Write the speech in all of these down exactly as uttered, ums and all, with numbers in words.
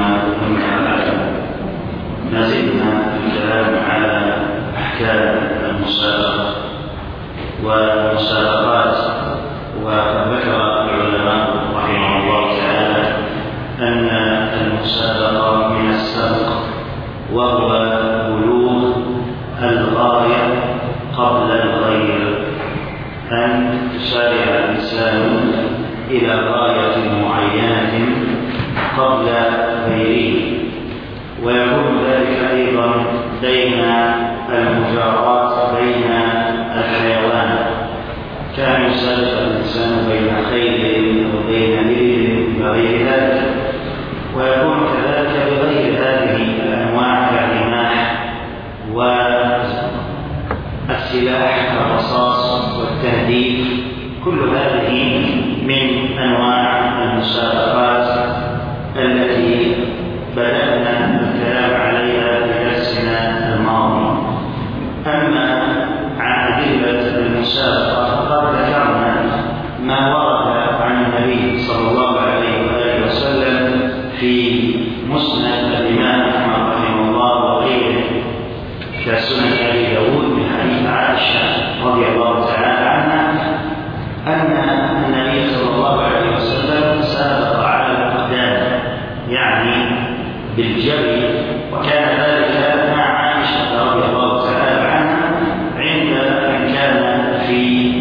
أما بعد، ما زلنا الكلام على أحكام المسابقة والمسابقات. وذكر العلماء رحمه الله تعالى أن المسابقة من السبق، وهو بلوغ الغاية قبل الغير، أن يسارع الإنسان إلى غاية معينة قبل غيره. ويكون ذلك أيضا بين المجاراة بين الحيوان، كان يسابق الإنسان بين خيل وبين إبل وغير ذلك. ويكون كذلك بغير هذه الأنواع كالرماح والسلاح كالرصاص والتهديد، كل هذه من أنواع المسابقات التي بدأنا الكلام عليها في درسنا الماضي. أما عن أدلة المسابقة فقد ذكرنا ما ورد عن النبي صلى الله عليه وآله وسلم في مسند الإمام أحمد رحمه الله وغيره كسنن أبي داود من حديث عائشة رضي الله تعالى عنها أن النبي صلى الله عليه وسلم سابق على الأقدام، يعني بالجري، وكان ذلك مع عائشة رضي الله تعالى عنها عند أن كان في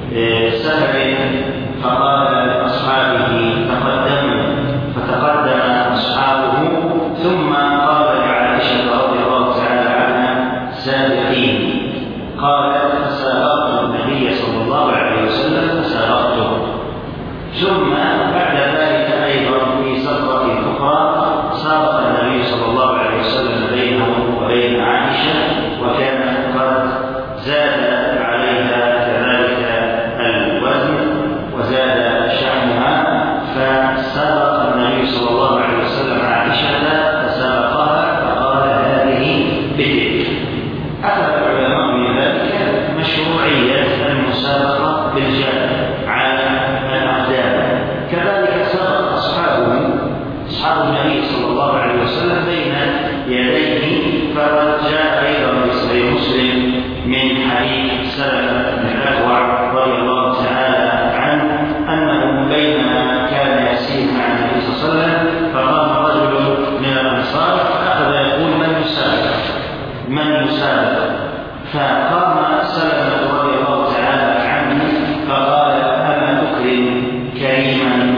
سفر فقال لأصحابه تقدموا، فتقدم أصحابه ثم قال لعائشة رضي الله تعالى عنها سابقين، قالت فسابقت النبي صلى الله عليه وسلم فسابقته. ثم بعد ذلك أيضا في سفرة أخرى سابق النبي صلى الله عليه وسلم بينه وبين عائشة، وكان قد زاد عليها كذلك الوزن وزاد شأنها، فسابق النبي صلى الله عليه وسلم عائشة فسابقها فقال هذه بتلك. أخذ العلماء من ذلك مشروعية المسابقة بالجري على الأقدام. كذلك سبق أصحابه أصحاب النبي صلى الله عليه وسلم بين يديه، فقد جاء أيضا في صحيح مسلم من حديث سلمة بن الأكوع رضي الله تعالى عنه أنه بينما كان يسير مع النبي صلى الله عليه وسلم فقام رجل من الأنصار فأخذ يقول من يسابق من يسابق فقام سلمة رضي الله تعالى عنه فقال أما تكرم كريما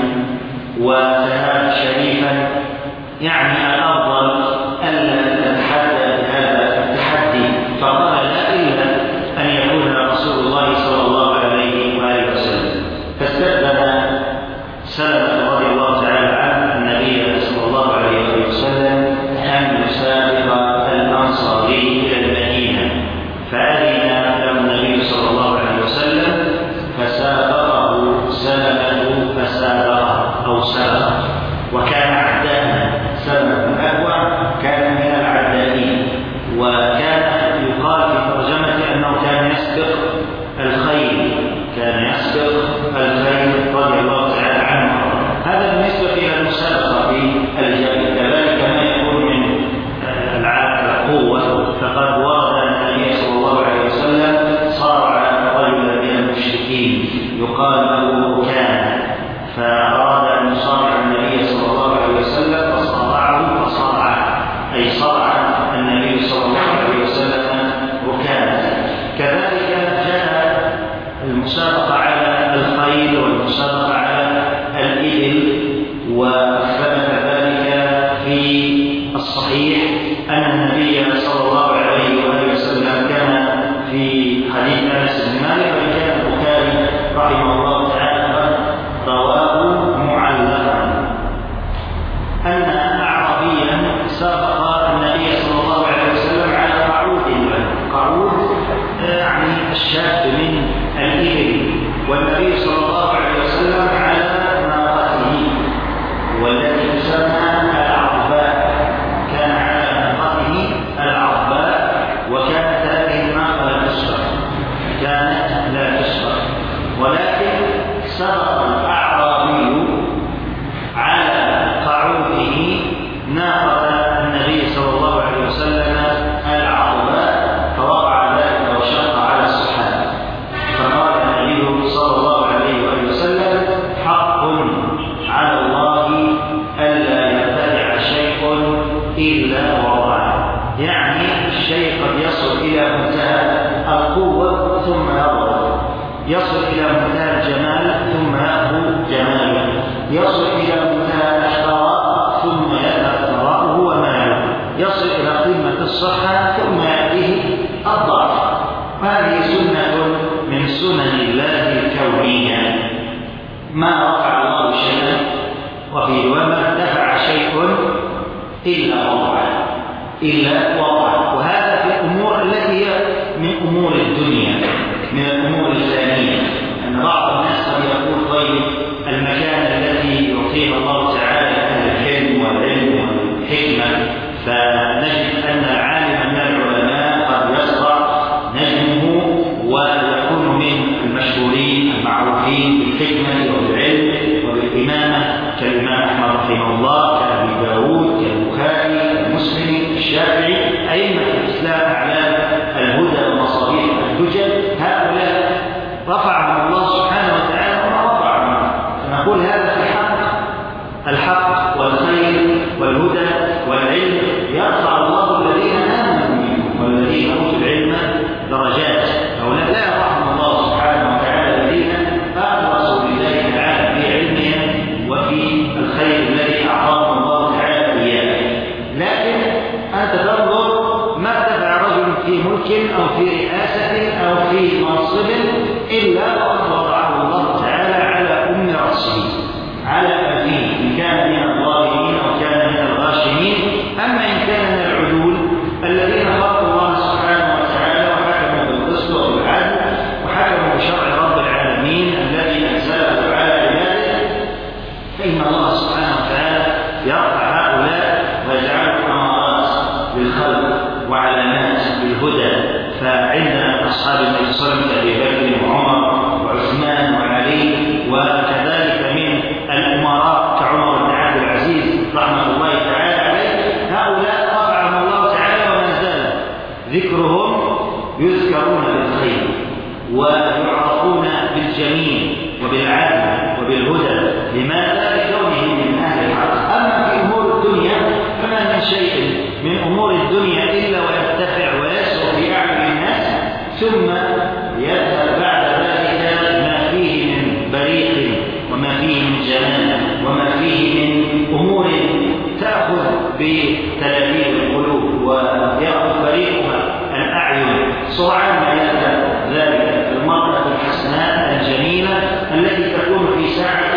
وتهاب شريفا، يعني الأفضل ألا تتحدى بهذا التحدي. فقال لا إلا أن يكون رسول الله صلى الله عليه وآله وسلم. فاستأذن سلمة رضي الله تعالى عنه النبي صلى الله عليه وآله وسلم أن يسابق الأنصاري إلى المدينة، فأذن له النبي صلى الله عليه وسلم فسابقه سلمة فسابقه أو سبقه، وكان عداء. سلمة بن الأكوع كان من العدائين، وكان يقال في ترجمته أنه كان يسبق الخيل كان يسبق الخيل رضي الله تعالى عنه. هذا بالنسبة إلى المسابقة في الجري. كذلك ما يكون من القوة، فقد ورد أن النبي صلى الله عليه وسلم صارع رجلا من المشركين يقال له كان، فأراد أن يصارع النبي صلى الله عليه وسلم فصارعه فصارعه، أي صارع النبي صلى الله عليه وسلم ركانا. كذلك جاء المسابقة على الخيل والمسابقة على الإبل، وثبت ذلك في الصحيح أن النبي صلى الله عليه وآله وسلم كان في حديث أنس بن مالك، وكان البخاري رحمه الله تعالى رواه معلقا، أن أعرابيا سابق النبي صلى الله عليه وسلم على قعود له، قعود يعني الشاب من الإبل، والنبي صلى الله عليه وسلم على ناقته والتي تسمى العرباء، كان على إلا وضعه، يعني الشيء قد يصل إلى منتهى القوة ثم يضعف، يصل إلى منتهى الجمال ثم يأخذ جماله، يصل إلى منتهى الثراء ثم يذهب ثراؤه وماله، يصل إلى قمة الصحة ثم يأتيه الضعف. هذه سنة من سنن الله الكونية. ما رفع الله شيئا وفي وما ارتفع شيء إلا وضعه إلا وضعه وهذا في الأمور التي هي من أمور الدنيا، من الأمور الثانية. أن بعض الناس قد يقول طيب المكان الذي يعطيه الله تعالى أهل الحلم والعلم والحكمة، فنجد أن العالم من العلماء قد يصدر نجمه ويكون من المشهورين المعروفين بالحكمة وبالعلم وبالإمامة، كالإمام أحمد رحمه الله، كأبي داود، كالبخاري، كالمسلم، الشافعي، أئمة الإسلام أعلام الهدى ومصابيح الدجل. هؤلاء رفعهم الله سبحانه وتعالى وما رفعهم، فنقول هذا في حق الحق والخير والهدى والعلم يرفع الله الذين آمنوا منكم والذين أوتوا العلم درجات. هؤلاء لا يرفعهم الله سبحانه وتعالى الذين آمنوا رسول الله تعالى في علمهم وفي الخير الذي أعطاهم الله تعالى إياه. لكن أنت تنظر ما ارتفع رجل في ملك أو في رئاسة أو في منصب إلا وقد وضعه الله تعالى على أم رأسه، على أبيه، إن كان من الظالمين أو كان من الغاشمين. أما إن كان من العدول الذين خافوا الله سبحانه وتعالى وحكموا بالقسط وبالعدل وحكموا بشرع رب العالمين الذي أنزله على عباده، فإن الله سبحانه وتعالى يرفع هؤلاء ويجعلهم أمارات للخلق وعلامات للهدى. فعندنا أصحاب النبي صلى الله عليه وسلم كأبي بكر وعمر وعثمان وعلي، وكذلك من الأمراء كعمر بن عبد العزيز رحمة الله تعالى عليه. هؤلاء رفعهم الله تعالى وما زال ذكرهم يذكرون بالخير ويعرفون بالجميل وبالعدل وبالهدى. لماذا؟ لكونهم من أهل الحق. أما في أمور الدنيا فما من شيء من أمور الدنيا إلا ويرتفع ويسر في أعين الناس ثم يذهب بعد ذلك ما فيه من بريق وما فيه من جمال وما فيه من أمور تأخذ بتلابيب القلوب ويأخذ بريقها الأعين. سرعان ما يذهب ذلك المرأة الحسناء الجميلة التي تكون في ساعة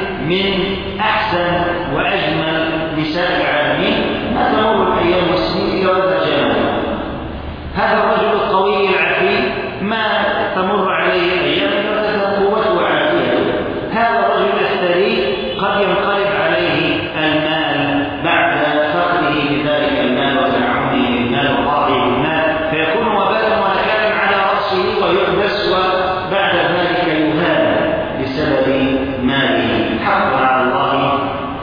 من أحسن وأجمل نساء العالمين، ما تمر الأيام والسنين إلى وذا جمالها. هذا الرجل القوي العفيف ما تمر عليه الأيام وتذهب قوته وعافيته. هذا الرجل الثري قد ينقلب عليه المال بعد فقده بذلك المال وتنعمه بالمال وضعه بالمال، فيكون وبالا ونكالا على رأسه ويحبس وبعد ذلك يهان بسبب ماله. حق على الله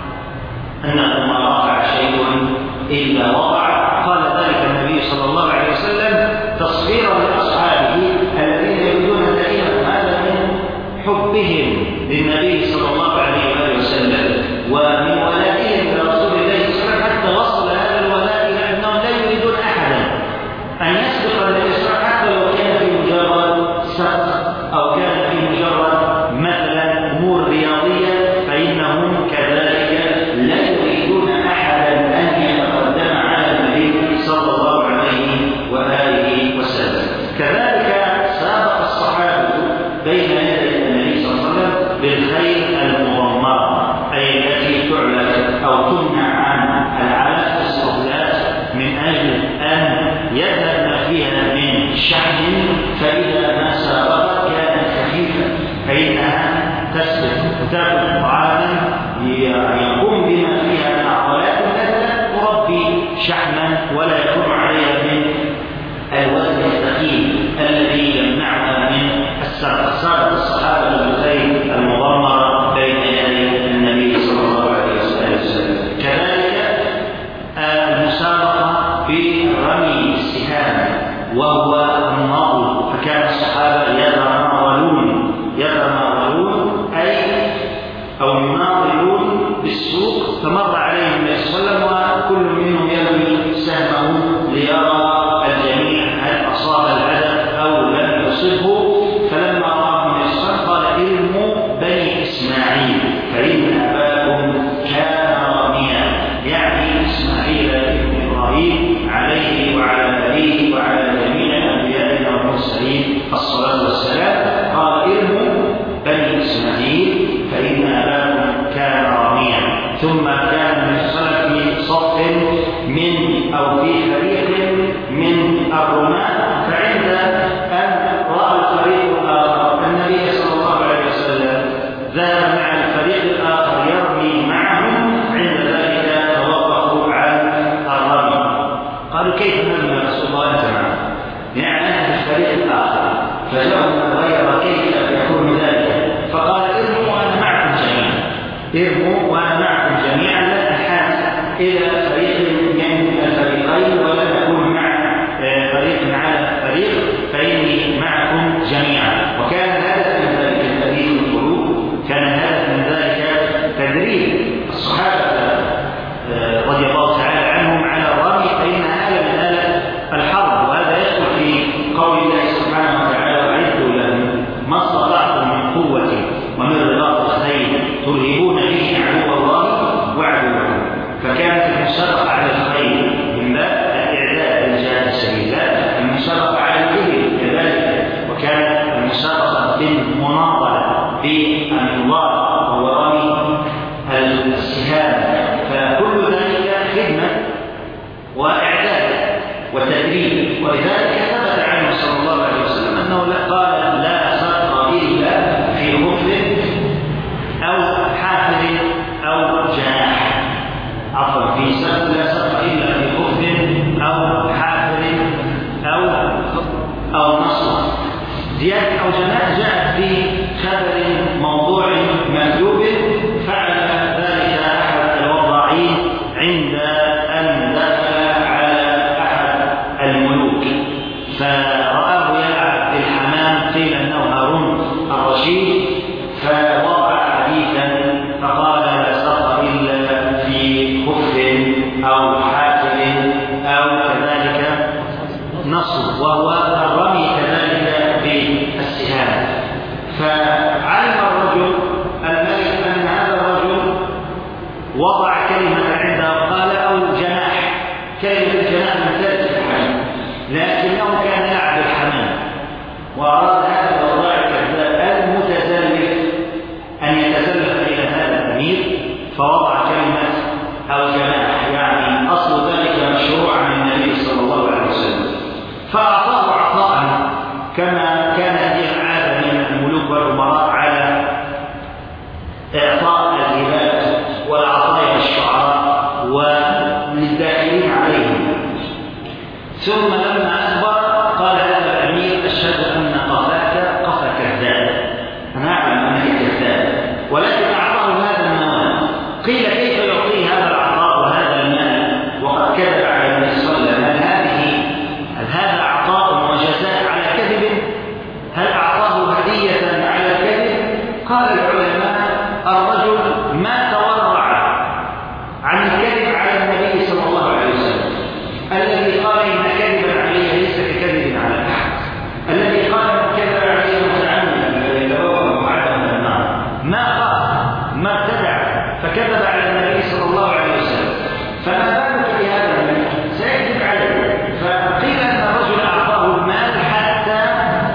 أنه ما رفع شيء إلا وضع. قال ذلك النبي صلى الله عليه وسلم تصغيرا لأصحابه الذين يريدون دائما هذا من حبهم للنبي صلى الله عليه وسلم ومن ولائهم لرسول الله صلى الله عليه وسلم، حتى وصل هذا الولاء إلى أنهم لا يريدون أحدا أن يسبق النبي صلى الله عليه وسلم حتى لو كان في مجرد سبق أو كان في مجرد مثلا أمور رياضية، فإنهم كذلك لا يريدون أحدا أن يتقدم على النبي صلى الله عليه وآله وسلم. كذلك سابق الصحابة بين يدي النبي صلى الله عليه وسلم بالخير المضمرة، أي التي تعلن أو تمنع عن العلف الصولات من أجل أن يذهب ما فيها من شحن، فإذا ما سابقت كانت خفيفة فإنها تسبق وتأكل طعاما يقوم بما فيها من عضلات مثلا تربي شحما ولا يكون عليها من الوزن الثقيل الذي يمنعها من السرقة. سابق الصحابة بالخير المضمرة بين يدي النبي صلى الله عليه وسلم. كذلك المسابقة في رمي السهام وهو الناضل، فكان الصحابة يتناولون يتناولون أي أو يناضلون بالسوق، فمر عليهم النبي صلى الله عليه وسلم وكل منهم يرمي إبراهيم عليه وعلى آله وعلى جميع أنبيائنا والمرسلين الصلاة والسلام قال ارموا بني إسماعيل فإن أباكم كان راميا. ثم كان النبي صلى الله عليه وسلم في صف من أو في فريق من الرماة، فعند أن رأى الفريق الآخر النبي صلى الله عليه وسلم ذهب مع الفريق الآخر يرمي معهم، عند ذلك توقفوا عن الرمي. قالوا كيف نرمي يا رسول الله أنت معنا؟ يعني أنت في الفريق الآخر. فجاءوا من غير كيف يكون ذلك، فقال ارموا وأنا معكم جميعا، ارموا وأنا معكم جميعا، لا أحاز إلى فريق من الفريقين ولا أكون مع فريق على فريق، فإني معكم جميعا. وكان هذا من ذلك تدريب القلوب، كان هذا من ذلك تدريب الصحابة رضي الله تعالى عنهم على الرمي، فإنها آلة من آلة الحرب. وهذا يدخل في قول الله سبحانه وتعالى وأعدوا لهم ما استطعتم من قوة ومن رباط الخيل ترهبون به عدو الله وعدوكم. فكانت المسابقة على الخيل من باب الإعداد للجهاد السبيل، لا المسابقة على الإبل كذلك، وكانت المسابقة بالمناضلة بالنضال وهو رمي السهام. فكل ذلك خدمة وإعداد وتدريب. ولذلك ثبت عنه صلى الله عليه وسلم أنه قال لا سقط إلا في خف أو حافر أو جناح، عفوا في سقط لا سقط إلا في خف أو حافر أو أو نصر. زيادة أو جناح جاءت في خبر موضوع مكذوب فعل ذلك أحد الوضاعين عند أن دخل على أحد الملوك، فرآه يلعب بالحمام، قيل أنه هارون الرشيد، فوضع حديثا فقال لا سقط إلا في خف أو حافر أو كذلك نصر، وهو الرمي كذلك بالسهام. فعلم الرجل الملك أن هذا الرجل وضع كلمة عنده وقال أو جناح، كلمة الجناح من ذات الحمام، لكنه كان يلعب الحمام وأراد هذا الوضع الكذاب المتزلف أن يتزلف إلى هذا الأمير، فوضع كلمة أو جناح، يعني أصل ذلك مشروع عن النبي صلى الله عليه وسلم. فأعطاه عطاء كما كان هذه العادة من الملوك والأمراء على إعطاء الهبات والعطايا للشعراء وللداخلين عليهم. ثم لما أكبر قال هذا الأمير أشهد أن قفاك قفا كذاب، أنا أعلم أنك كذاب، ولكن أعطاه هذا المال. قيل كيف يعطيه هذا العطاء وهذا المال وقد كذب على النبي صلى الله عليه وسلم؟ هل هذه هل هذا عطاء وجزاء على كذب؟ هل أعطاه هدية على الكذب؟ قال العلماء الرجل ما تورع عن الكذب على النبي صلى الله عليه وسلم. الذي قال إن كذبا عليه ليس ككذب على أحد، الذي قال إن كذب عليه متعمدا يتوقع معدما النار، ما قال ما ابتدع فكذب على النبي صلى الله عليه وسلم، فما بالك بهذا الملك سيكذب عليه. فقيل أن الرجل أعطاه المال حتى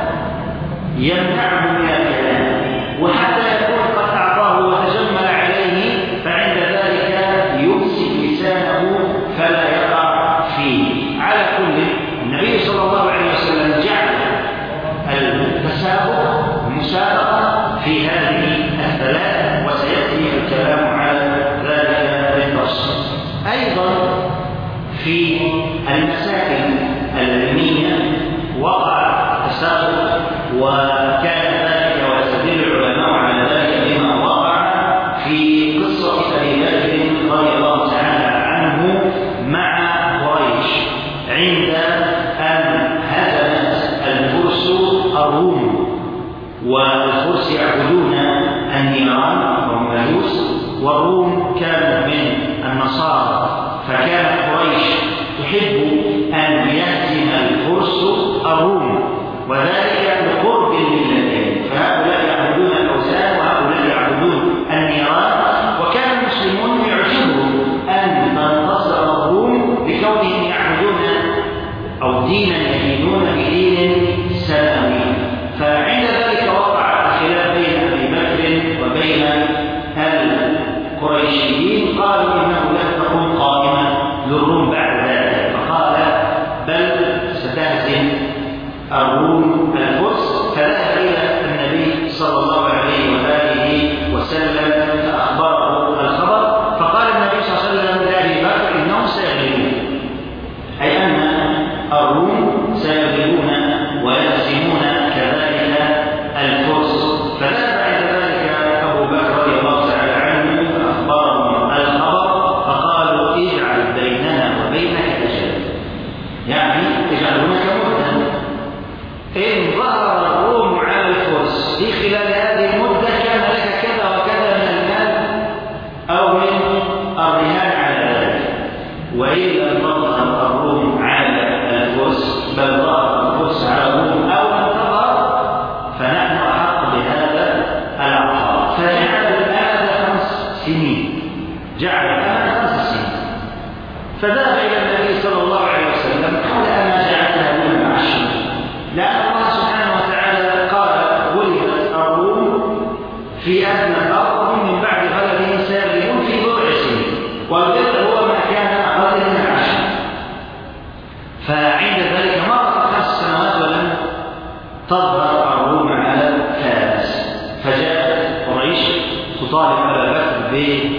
يمنعه من الكلام، وحتى يكون قد أعطاه وتجمل عليه، فعند ذلك يمسك لسانه فلا يقع فيه. على كل النبي صلى الله عليه وسلم جعل التسابق مسابقة في هذه الثلاث، وسيأتي الكلام على ذلك بالتفصيل. أيضا في المسائل العلمية وقع تسابق، وكان ذلك ويستدل العلماء على ذلك بما وقع في قصة أبي بكر رضي الله تعالى عنه مع قريش عند أن هزمت الفرس الروم، والفرس يعبدون النيران وهم مجوس، والروم كانوا من النصارى، فكانت قريش تحب أن يهزم الفرس الروم، وذلك لقرب الملتين، فهؤلاء يعبدون الأوثان وهؤلاء يعبدون النيران. وكان المسلمون يعجبهم أن تنتصر الروم لكونهم دينا يدينون بدين سماوي. فعند ذلك وقع الخلاف بين أبي بكر وبين القريشيين، قالوا إنه لن تكون قائمة للروم بعد ذلك، فقال بل ستهزم الروم الفرس. فذهب إلى النبي صلى الله عليه وآله وسلم فأخبره الخبر، فقال النبي صلى الله عليه وسلم لأبي بكر إنهم سيغلبون، أي أن الروم سيغلبون ويهزمون كذلك الفرس. فذهب عند ذلك أبو بكر رضي الله تعالى عنه فأخبرهم الخبر، فقالوا اجعل بيننا وبينك أجل، يعني اجعل هناك مدة، إن ظهر الروم على الفرس في خلال هذه المدة كان لك كذا وكذا من المال أو من الرهان على ذلك، وإلا تظهر الروم على الفرس بل ظهر الفرس على الروم أو لم تظهر فنحن أحق بهذا العقار. فجعل الآن خمس سنين، جعل الآن خمس سنين. فذهب إلى النبي صلى الله عليه وسلم قال أنا جعلتها من عشر، لأن الله سبحانه وتعالى قال غلبت الروم في أدنى الأرض وهم من بعد غلبهم سيغلبون في بضع سنين، والبضع هو ما كان أقل من عشر. فعند ذلك مرت خمس سنوات ولم تظهر الروم على فارس، فجاءت قريش تطالب أبا بكر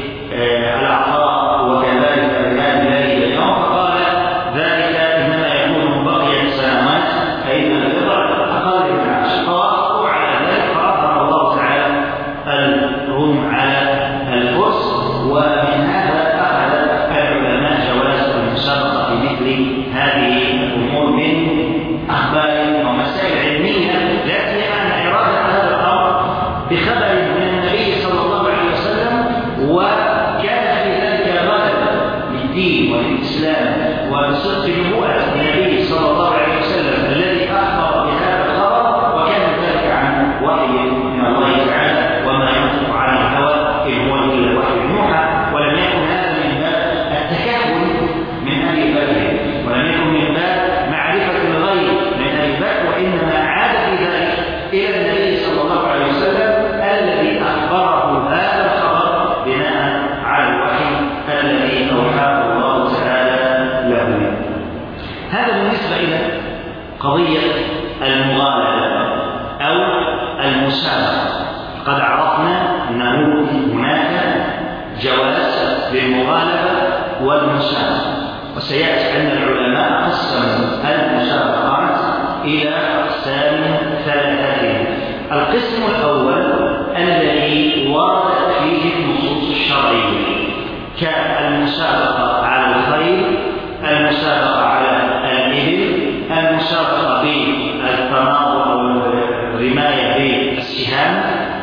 بالعطاء وكذلك بهذه الليلة اليوم، فقال ذلك إنما يكون بقية سنوات فإن البضع أقل من عشر. فوافقوا على ذلك فأظهر الله تعالى الروم على الفرس. ومن هذا أخذ العلماء جواز المسابقة في مثل هذه الأمور من أخبار ومسائل علمية، لا سيما أن إرادة هذا الأمر بخبر من النبي صلى الله عليه وسلم، وكان في ذلك غلبة للدين وللإسلام وبصدق نبوءة النبي صلى الله عليه وسلم الذي أخبر بهذا الخبر، وكان ذلك عن وحي من الله تعالى وما ينطق عن الهوى إن هو إلا وحي يوحى. ولم يكن هذا من باب التكهن من أبي بكر، ولم يكن من باب معرفة الغيب من أبي بكر، وإنما عاد في ذلك إلى النبي صلى الله عليه وسلم الذي أخبره هذا الخبر بناء على الوحي الذي أوحاه الله تعالى له. هذا بالنسبة إلى قضية المغالبة أو المسابقة. قد عرفنا أنه هناك جواز للمغالبة والمسابقة، وسيأتي أن العلماء قسموا المسابقات إلى أقسام ثلاثة. القسم الأول الذي وردت فيه النصوص الشرعية كالمسابقة على الخيل، المسابقة على الإبل، المسابقة بالتناظر أو الرماية بالسهام،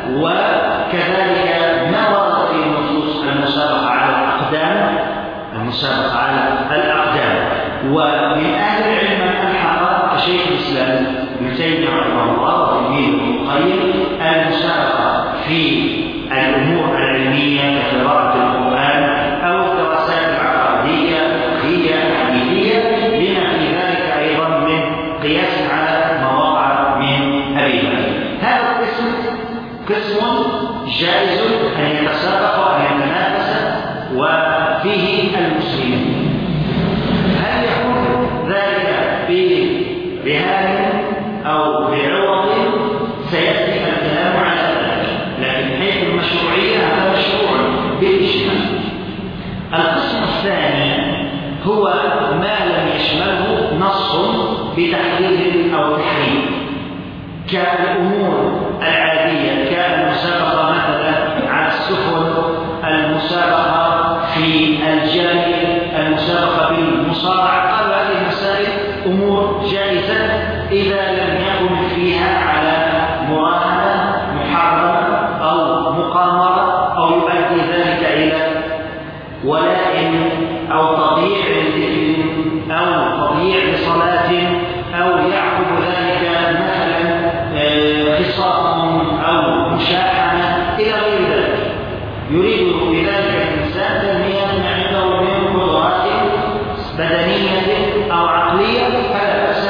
وكذلك ما ورد في النصوص المسابقة على الأقدام، المسابقة على الأقدام. ومن أهل العلم من ألحق كشيخ الإسلام ابن تيمية رحمه الله وتلميذه ابن القيم المسابقة في الأمور العلمية كقراءة القرآن أو الدراسات العقائدية الفقهية الحديثية، لما في ذلك أيضا من قياس على ما وقع من أبي بكر. هذا القسم قسم جائز أن يتسابق وأن يتنافس وفيه المسلمين. هل يكون ذلك برهان أو بعوض؟ سيأتي الكلام على ذلك، لكن حيث المشروعية هذا مشروع بالإجماع. القسم الثاني هو ما لم يشمله نص بتحليل أو تحريم، كالأمور العادية، كالمسابقة مثلا على السفن، المسابقة في الجري، المسابقة بالمصارعة. قالوا هذه المسائل أمور جائزة إذا لم يكن فيها على مراهنة محرمة أو مقامرة أو يؤدي ذلك إلى ولاء أو تضييع لذكر أو تضييع لصلاة أو يعقب ذلك مثلا خصام أو مشاحنة إلى غير ذلك. يريد بذلك الإنسان تنمية عنده من قدرات بدنية أو عقلية، فلا بأس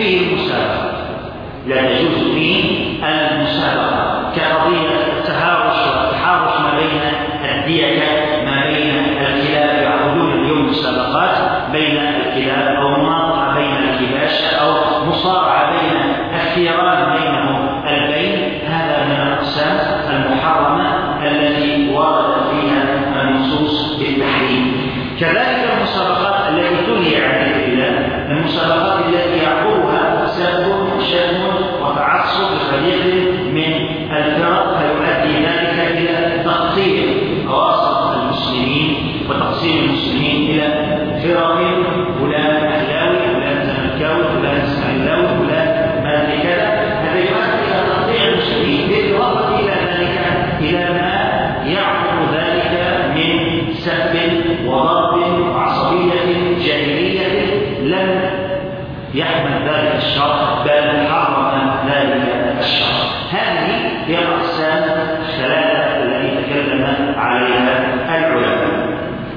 فيه المسابقة، لا تجوز فيه المسابقة، كقضية التهارش والتحارش ما بين الديكة، ما بين الكلاب، يعقدون اليوم مسابقات بين الكلاب، أو مقاطعة بين الكباش، أو مصارعة بين الثيران بينهم البين. هذا من الأقسام المحرمة التي ورد فيها النصوص بالتحريم. كذلك المسابقات التي تنهي عن ذكر الله، المسابقات التي يعقبها سب وشتم وتعصب لفريق من الفرق، فيؤدي ذلك الى تقطيع اواسط المسلمين وتقسيم المسلمين الى فرق، فلان اهلاوي، فلان زملكاوي، فلان اسماعيلاوي، فلان مالك كذا. هذا يؤدي الى تقطيع المسلمين، بالاضافه الى ذلك الى ما يعقب ذلك من سب وضرب وعصبيه جاهليه لم يحمل ذلك الشرع، بل حرم ذلك الشرع. هذه هي الأقسام الثلاثة التي تكلم عليها العلماء.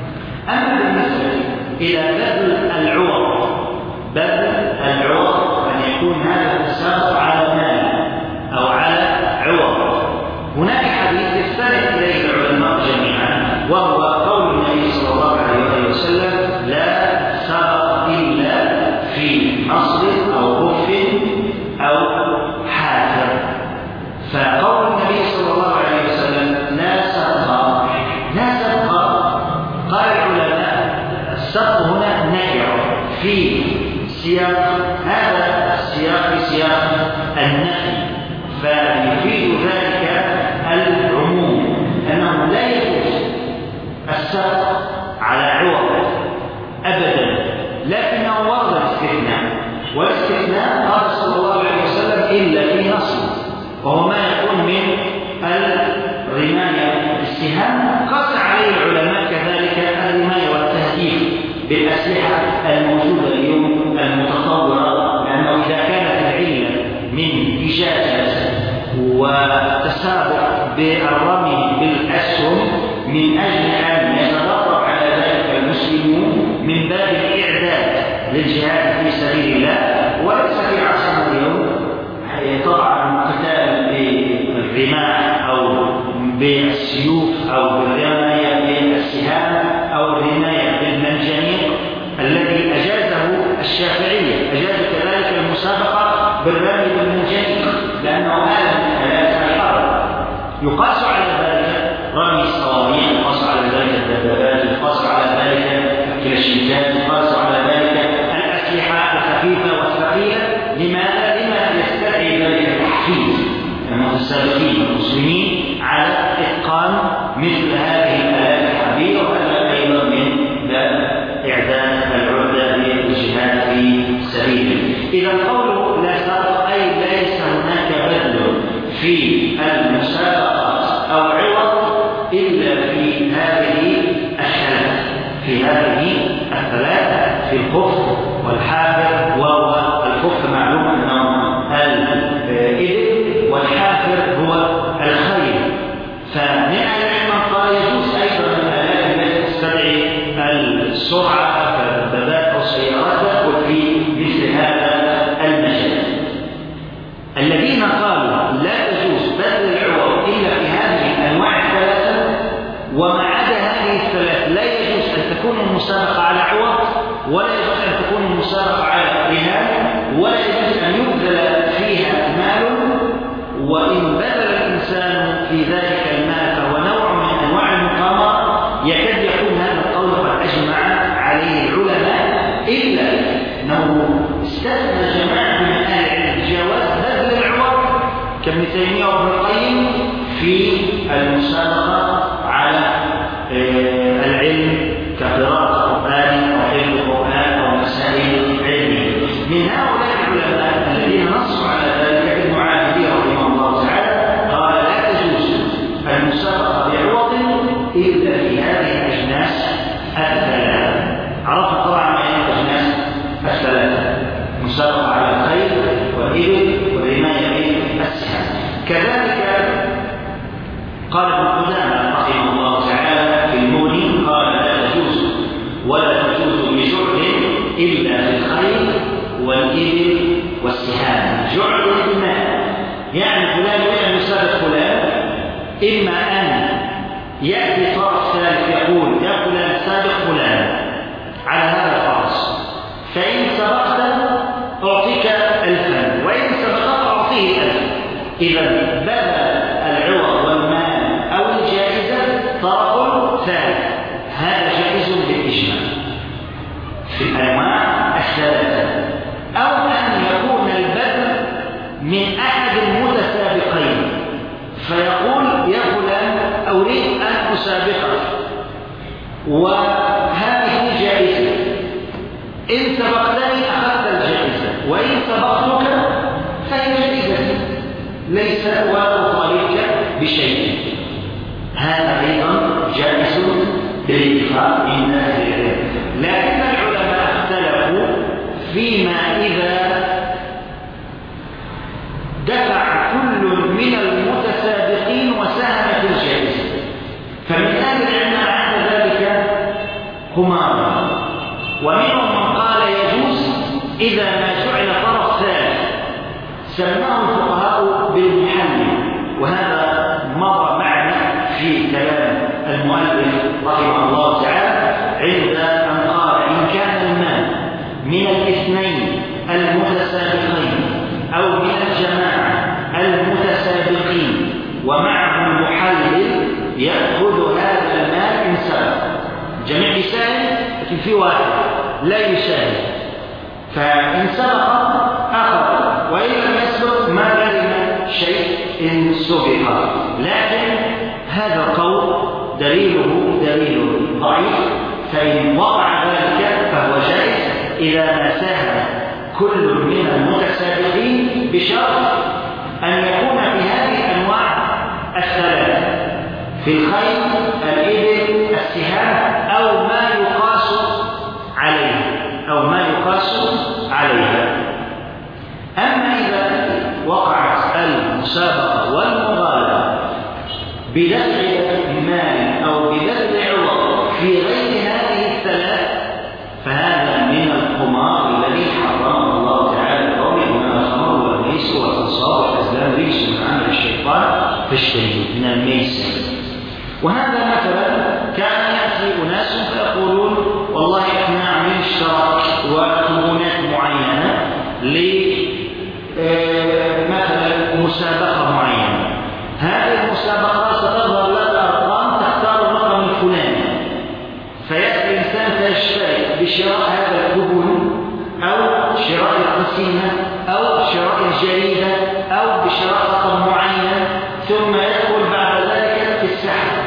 أما بالنسبة إلى بذل العوض، بذل العوض أن يكون هذا المسابق على مال أو على عوض، هناك حديث يستند إليه العلماء جميعا، وهو قول النبي صلى الله عليه وسلم: لا سبق إلا في نصر أو كف أو حافر. فقول النبي صلى الله عليه وسلم لا سبق، لا سبق، قال العلماء السبق هنا نكر في سياق، هذا السياق في سياق النفي، فيفيد ذلك العموم، أنه لا يجوز السبق على عوض أبدا، لكنه ورد الاستثناء، والاستثناء قال صلى الله عليه وسلم إلا في نصر، وهو ما يكون من الرماية السهام. قاس عليه العلماء كذلك الرماية والتهديف بالأسلحة الموجودة اليوم المتطورة، لأنه إذا كانت العلة من إجازة وتسابق بالرمي بالأسهم من أجل أن يتدرب على ذلك المسلمون من باب الإعداد للجهاد في سبيل الله، وليس في عصرنا اليوم طبعا قتال بالرماح أو بالسيوف أو بالرماية بالسهام أو الرماية بالمنجنيق الذي أجازه الشافعية، أجاز كذلك المسابقة بالرمي بالمنجنيق لأنه آلة من آلات الحرب. يقاس على ذلك رمي الصواريخ، يقاس على ذلك الدبابات، يقاس على ذلك الكلاشينكوفات، يقاس على ذلك الأسلحة الخفيفة والثقيلة. لماذا؟ لما يستدعي ذلك التحفيز المتسابقين المسلمين على إتقان مثل هذه الآلات الحربية، وهذا أيضا من باب إعداد العدة للجهاد في سبيله. إذا قوله لا سبق أي ليس هناك بذل في المسابقات أو عوض إلا في هذه الثلاث، في هذه الثلاثة، في الخف والحافر، وهو الخف معلوم أنه الإبل والحافر هو الخيل. فمن العلم قال يجوز أيضا الآلات التي تستدعي السرعة كالدبابات أو السيارات تدخل في مثل هذا المجال. الذين قالوا لا تجوز بذل العوض إلا في هذه الأنواع الثلاثة، وما عدا هذه الثلاث لا يجوز أن تكون المسابقة على عوض، ولا يجوز أن تكون المسابقة على رهان، ولا يجوز أن يبذل فيها مال، وإن بذل الإنسان في ذلك المال فهو نوع من أنواع المقامرة. يكاد يكون هذا القول قد أجمع عليه العلماء، إلا أنه استثنى جماعة من أهل العلم جواز بذل العوض كابن تيمية وابن القيم في المسابقة على العلم كقراءة القرآن أو حفظ القرآن أو مسائل علمية. من هؤلاء العلماء الذين نصوا على ذلك ابن عابدي رحمه الله تعالى قال لا تجوز المسابقة بعوض إلا في هذه الأجناس الثلاثة. عرفنا طبعا ما هي الأجناس الثلاثة: مسابقة على الخيل والإبل والرماية بالسهام. كذلك قال ابن قدامة رحمه الله تعالى في المغني قال لا تجوز ولا تجوز بجرد إلا في الخيل والإبل والسهام، جعل المال. يعني فلان يريد أن يسابق فلان، إما أن يأتي طرف ثالث يقول يا فلان سابق فلان على هذا الفرس، فإن سبقت أعطيك ألفا، وإن سبقت أعطيه ألف. إذا بدل العوض والمال أو الجائزة طرف ثالث، هذا جائز بالإجماع في الأنواع الثلاثة. أو أن يكون البذل من أحد المتسابقين فيقول يا فلان أريد أن أسابقك وهذه جائزة، إن سبقتني أخذت الجائزة، وإن سبقتك فهي جائزة ليس وأطالبك بشيء. هذا أيضا جائز بالاتفاق عند أهل العلم. لكن العلماء اختلفوا فيما إذا دفع كل من المتسابقين وساهم في الجائزة، فمن أهل العلم عند ذلك همارا، ومنهم من قال يجوز إذا ما جعل طرف ثالث، سماه الفقهاء بالمحلل، وهذا مر معنا في كلام المؤلف رحمه الله تعالى عند أن قال إن كان المال من الاثنين المتسابقين أو من الجماعة المتسابقين ومعه المحلل يأخذ هذا المال إن سبق. جميع يساهم لكن في واحد لا يساهم، فإن سبق أخذ، وإن لم يسبق ما لزم شيء إن سبق. لكن هذا القول دليله دليل ضعيف، فإن وقع ذلك فهو جائز إذا ما ساهم كل من المتسابقين بشرط أن يكون في هذه الأنواع الثلاثة: في الخيل، الإبل، السهام، أو ما يقاس عليه أو ما يقاس عليها. أما إذا وقعت المسابقة والمغالبة بدفع مال أو بدفع عوض في غير هذه الثلاث، فهذا من القمار الذي حرمه الله تعالى، ومنها الخمر والميسر والأنصاب والأزلام رجس من عمل الشيطان فاجتنبوه من الميسر. وهذا مثلا كان يأتي أناس فيقولون والله احنا عاملين اشتراك وكمونات معينة لمثلا مسابقة معينة، هذه المسابقة ستظهر لك أرقام تختار الرقم الفلاني، فيأتي الإنسان فيشترك بشراء هذا الكوبون أو شراء القسيمة أو شراء الجريدة أو بشراء رقم معين، ثم يدخل بعد ذلك في السحب،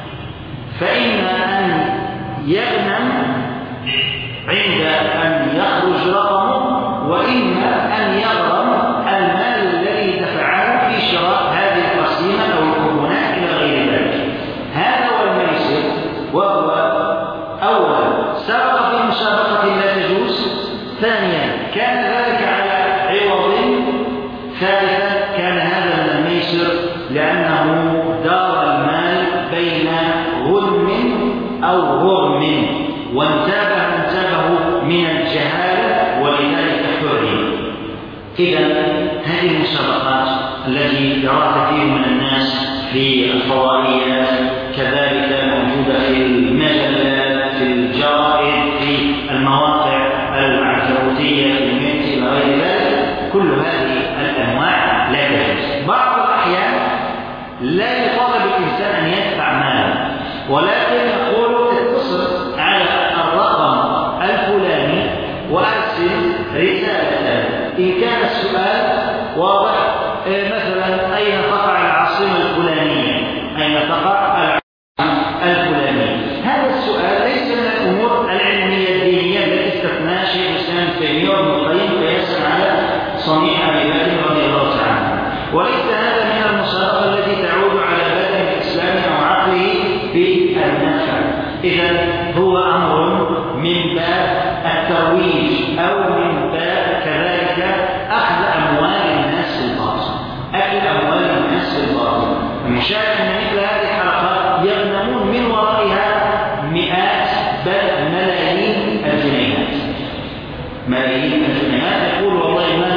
فإما أن يغنم عند أن يخرج رقمه، وإما أن يغرم المال الذي دفعه في شراء هذه القسيمة أو الكوبونات إلى غير ذلك. هذا هو الميسر، وهو أولا سبق في مسابقة لا تجوز، ثانيا كان ذلك على عوض، ثالثا كان هذا من الميسر لأنه دار المال بين غنم أو غرم، وانتابه انتابه من الجهالة ولذلك حرم. إذا هذه المسابقات التي يراها كثير من الناس في الفضائيات، كذلك موجودة في المجلات، في الجرائد، في المواقع العنكبوتية، في النت إلى غير ذلك، كل هذه الأنواع لا تجوز. بعض الأحيان لا يطالب الإنسان أن يدفع مالا، ولكن يقول اتصل على الرقم الفلاني وأرسل رسالة، إن كان السؤال واضح مثلا أين تقع العاصمة الفلانية، أين تقع العاصمة الفلانية. هذا السؤال ليس من الأمور العلمية الدينية التي استثناها شيخ الإسلام ابن تيمية وابن القيم قياسا على صنيع أبي بكر رضي الله تعالى، وليس هذا من المسابقة التي تعود على بدن الإسلام أو عقله بالنفع. إذا هو أمر من باب الترويج أو من باب كذلك أخذ أموال الناس بالباطل، أكل أموال الناس بالباطل. المشاهد أن مثل هذه الحلقات يغنمون من ورائها مئات بل ملايين الجنيهات، ملايين الجنيهات. يقول والله من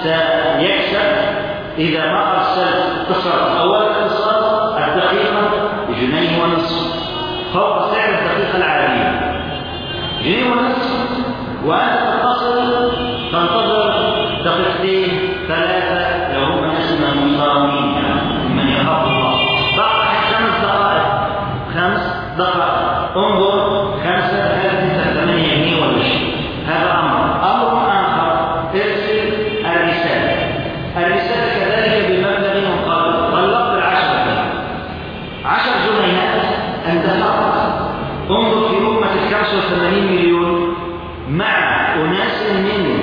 سيكسب إذا ما أرسلت اتصال أول اتصال الدقيقة بجنيه ونصف فوق سعر الدقيقة العالمية جنيه ونصف، وأنت تتصل تنتظر دقيقتين ثلاثة لو هم ناس محترمين من يخاف الله بعد خمس دقائق خمس دقائق انظر خمسة ثلاثة ثمانية جنيه ولا شيء. هذا أمر. أمر آخر ارسل الرسالة. الرسالة كذلك بمبلغ مقابل طلقت العشرة جنيه عشر جنيهات أنت فقط. انظر في أمة الخمسة وثمانين مليون مع أناس من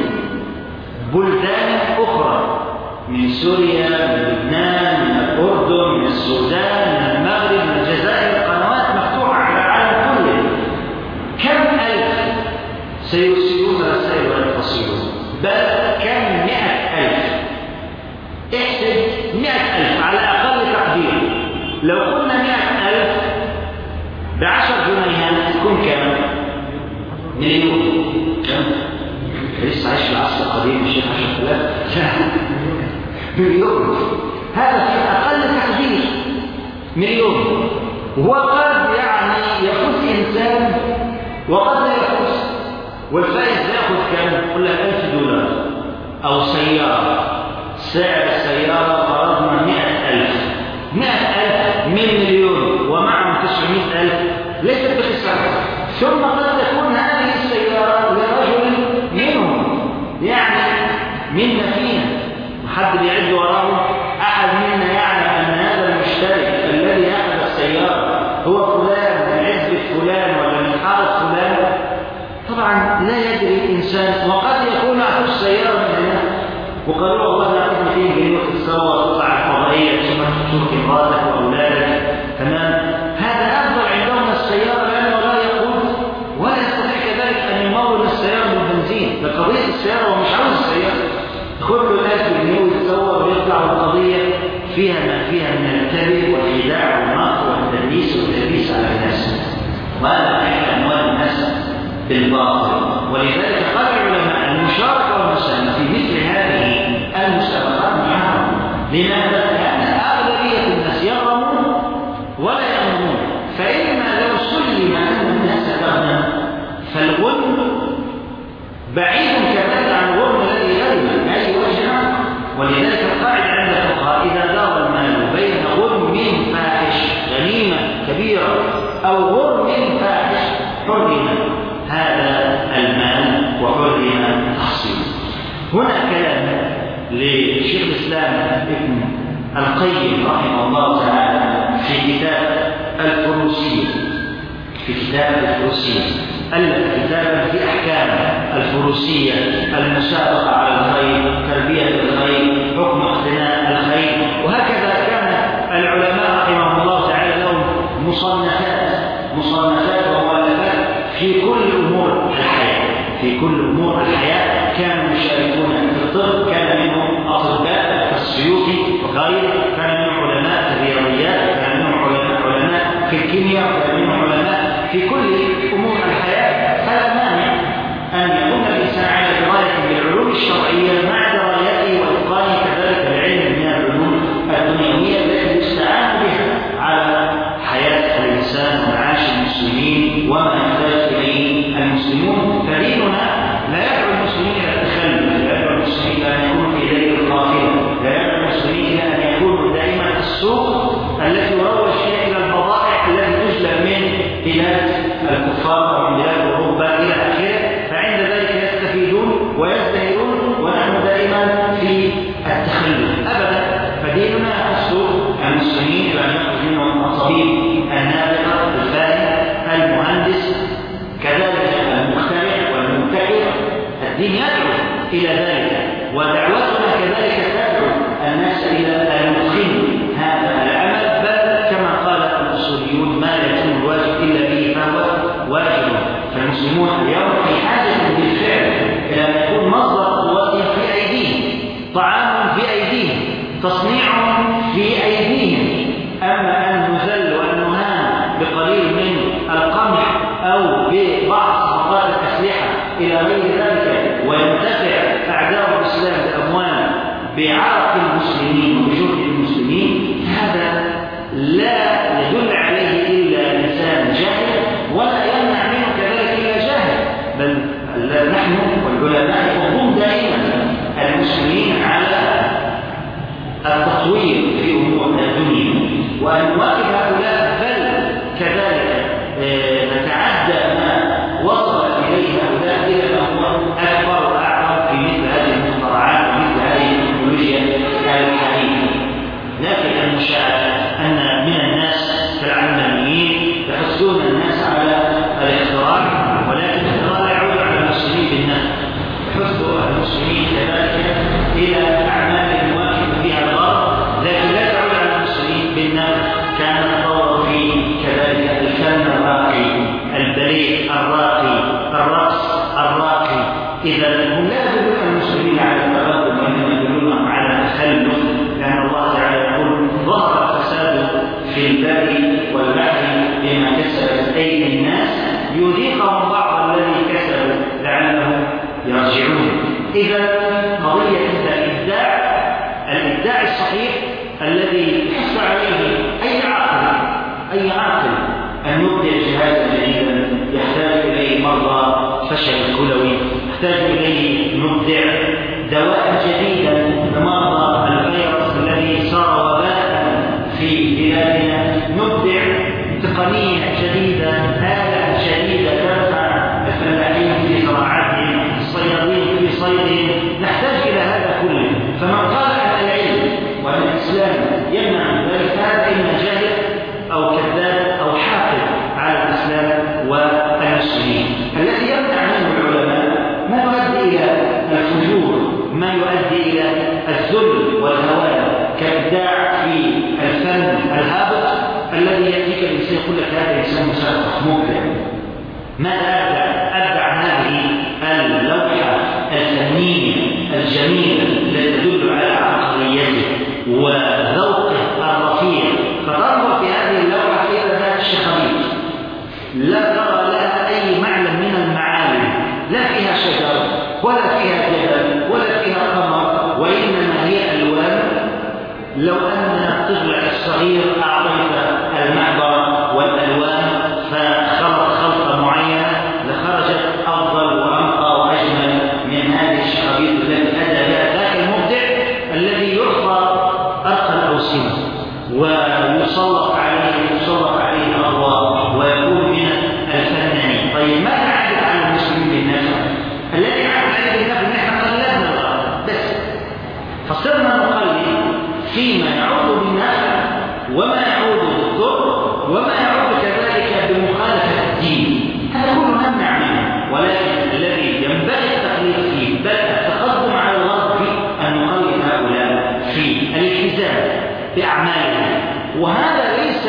بلدان أخرى من سوريا من لبنان من الأردن من السودان من المغرب من الجزائر، القنوات مفتوحة على العالم كله. كم ألف سيرسلون رسائل ويتصلون؟ بل كم مئة ألف. احسب مئة ألف على أقل تقدير. لو قلنا مئة ألف بعشر جنيهات تكون كم؟ مليون. كم؟ لسه عايش في العصر القديم الشيخ عشرة آلاف مليون. هذا في أقل تقدير مليون. وهو قد يعني يفوز إنسان وقد لا يفوز، والفائز يأخذ كم؟ يقول لك ألف دولار أو سيارة. سعر السيارة فرضنا مئة ألف مئة ألف من مليون ومعهم تسعمائة ألف ليست بخسارة. ثم قد تكون هذه السيارة لرجل منهم يعني منا فينا حد بيعد وراه أحد منا يعلم أن هذا المشترك الذي أخذ السيارة هو فلان من عزبة فلان ولا من حارة فلان. طبعا لا يدري الإنسان، وقد يكون أخذ السيارة من هنا وقالوا والله لا أخذ مئتين جنيه وتتصور وتطلع الفضائية ثم تشوف امرأتك وأولادك تمام. هذا أفضل عندهم السيارة لأنه لا يقود ولا يستطيع كذلك أن يمول السيارة بالبنزين. لقضية السيارة ومش عاوز السيارة كل الناس بالجنيه ويتصور ويطلع القضية فيها ما فيها من الكذب والخداع والنقد والتدليس والتلبيس على الناس، وهذا أحد أموال الناس بالباطل. ولذلك قال العلماء المشاركة والمساهمة في مثل هذه المسابقات محرمة. لماذا؟ لأن أغلبية الناس يغرمون ولا يغنمون، فإما لو سلم أن الناس تغنم فالغنم بعيد كذلك عن الغرم الذي غرم من أي وجه. ولذلك القاعدة عند الفقهاء إذا دار المال بين غرم فاحش غنيمة كبيرة أو غرم فاحش حرم هذا المال وحرم تحصيله. هنا كلام لشيخ الإسلام ابن القيم رحمه الله تعالى في كتاب الفروسية في كتاب الفروسية ألف كتابا في أحكام الفروسية، المسابقة على الخيل، تربية الخيل، حكم اقتناء الخيل. وهكذا كان العلماء رحمهم الله تعالى لهم مصنفات مصنفات ومؤلفات في كل أمور الحياة في كل أمور الحياة كانوا يشاركون في الطب، كان منهم أطباء في السيوف وغيره، كان منهم علماء في الرياضيات، كان منهم علماء علماء في الكيمياء، كان منهم علماء في كل أمور الحياة. فلا مانع أن يكون الإنسان على دراية بالعلوم الشرعية مع درايته وإتقانه كذلك العلم من العلوم الدنيوية التي يستعان بها على حياة الإنسان ومعاش المسلمين وما يحتاج إليه المسلمون. فديننا لا يدعو المسلمين إلى التخلف، لا يدعو المسلمين إلى أن يكونوا في ذلك القافلة، لا يدعو المسلمين إلى أن يكونوا دائما في السوق التي يروج فيها إلى البضائع التي تجلب من بلاد الكفار ومن بلاد أوروبا إلى آخره، فعند ذلك يستفيدون ويزدهرون ونحن دائما في التخلف أبدا. فديننا يخص المسلمين إلى أن يخرج منهم الطبيب النابغة الفاهم المهندس كذلك المخترع والمبتكر. الدين يدعو إلى ذلك، ودعوتنا كذلك تدعو الناس إلى أن يدخلوا هذا العمل، بل كما قال الأصوليون ما لا يتم الواجب إلا به فهو واجب. فالمسلمون اليوم في حاجة بالفعل إلى أن يكون مصدر قوتهم في أيديهم، طعامهم في أيديهم، تصنيعهم في أيديهم. أما أن نذل وأن نهان بقليل من القمح أو ببعض صفقات الأسلحة إلى غير ذلك وينتفع أعداء الإسلام بأموال بعرق المسلمين وبجهد المسلمين، هذا لا يدل عليه إلا إنسان جاهل، ولا يمنع منه كذلك إلا جاهل. بل نحن والعلماء يقومون دائما المسلمين على التطوير في أمور الدنيا وأن نواكب هؤلاء، بل كذلك نتعدى ما وصل إليه هؤلاء إلى ما هو أكبر وأعظم في مثل هذه المخترعات ومثل هذه التكنولوجيا الحديثة. لكن المشاهد أن من الناس كالعلمانيين يحثون الناس على الاختراع، ولكن الاختراع لا يعود على المسلمين بالنفع، يحث المسلمين كذلك إلى أعمال مواكبة فيها الغرب، لكن لا تعود على المسلمين بالنفع. كان التطور في كذلك الفن الراقي، البليغ الراقي، الرقص الراقي. إذا هم لا يدلون المسلمين على التقدم، وإنما يدلونهم على التخلف، لأن الله تعالى يقول: ظهر الفساد في البر والبحر بما كسبت أيدي الناس ليذيقهم بعض الذي كسبوا لعلهم يرجعون. إذا قضية الإبداع، الإبداع الصحيح الذي يحصل عليه أي عاقل أي عاقل أن يبدع جهازا جديدا يحتاج إليه مرضى فشل كلوي، يحتاج إليه نبدع دواء جديدا لمرضى الفيروس الذي صار وباء في بلادنا، نبدع تقنية جديدة، آلة جديدة تنفع الفلاحين في زراعتهم، الصيادين في صيدهم. نحتاج إلى هذا كله. فمن قال أن العلم وأن الإسلام يمنع ذلك هذا إما جاهل أو كذاب أو حاقد على الإسلام والمسلمين. الذي يمنع منه العلماء ما يؤدي إلى الفجور، ما يؤدي إلى الذل والهوان، كإبداع في الفن الهابط الذي يأتيك الإنسان يقول لك هذا إنسان مثقف مبدع. ماذا أبدع؟ أبدع هذه اللوحة الفنية الجميلة التي تدل على عبقريته وذوقه الرفيع، فتنظر في هذه اللوحة إلى ذات الشخبيط، لا ترى لها أي معلم من المعالم، لا فيها شجر ولا فيها جبل ولا فيها قمر، وإنما هي ألوان. لو أن الطفل الصغير أعطيت المعبر والألوان فخلط خلطة معينة لخرجت أفضل وأنقى وأجمل من هذه الشخبيط التي أدى بها ذاك المبدع الذي يعطى أرقى الأوسمة ويسلط عليه يسلط عليه الأضواء ويكون من الفنانين. طيب ماذا عاد على المسلمين بالنفع؟ الذي عاد عليه بالنفع نحن قلدنا الغرب بس، فصرنا نقلد فيما يعود بالنفع وما يعود بالضر وما يعود كذلك بمخالفة الدين. هذا كله نمنع منه، ولكن الذي ينبغي التقليد فيه بل التقدم على الغرب في أن نقلد هؤلاء في الالتزام بأعمالهم. وهذا ليس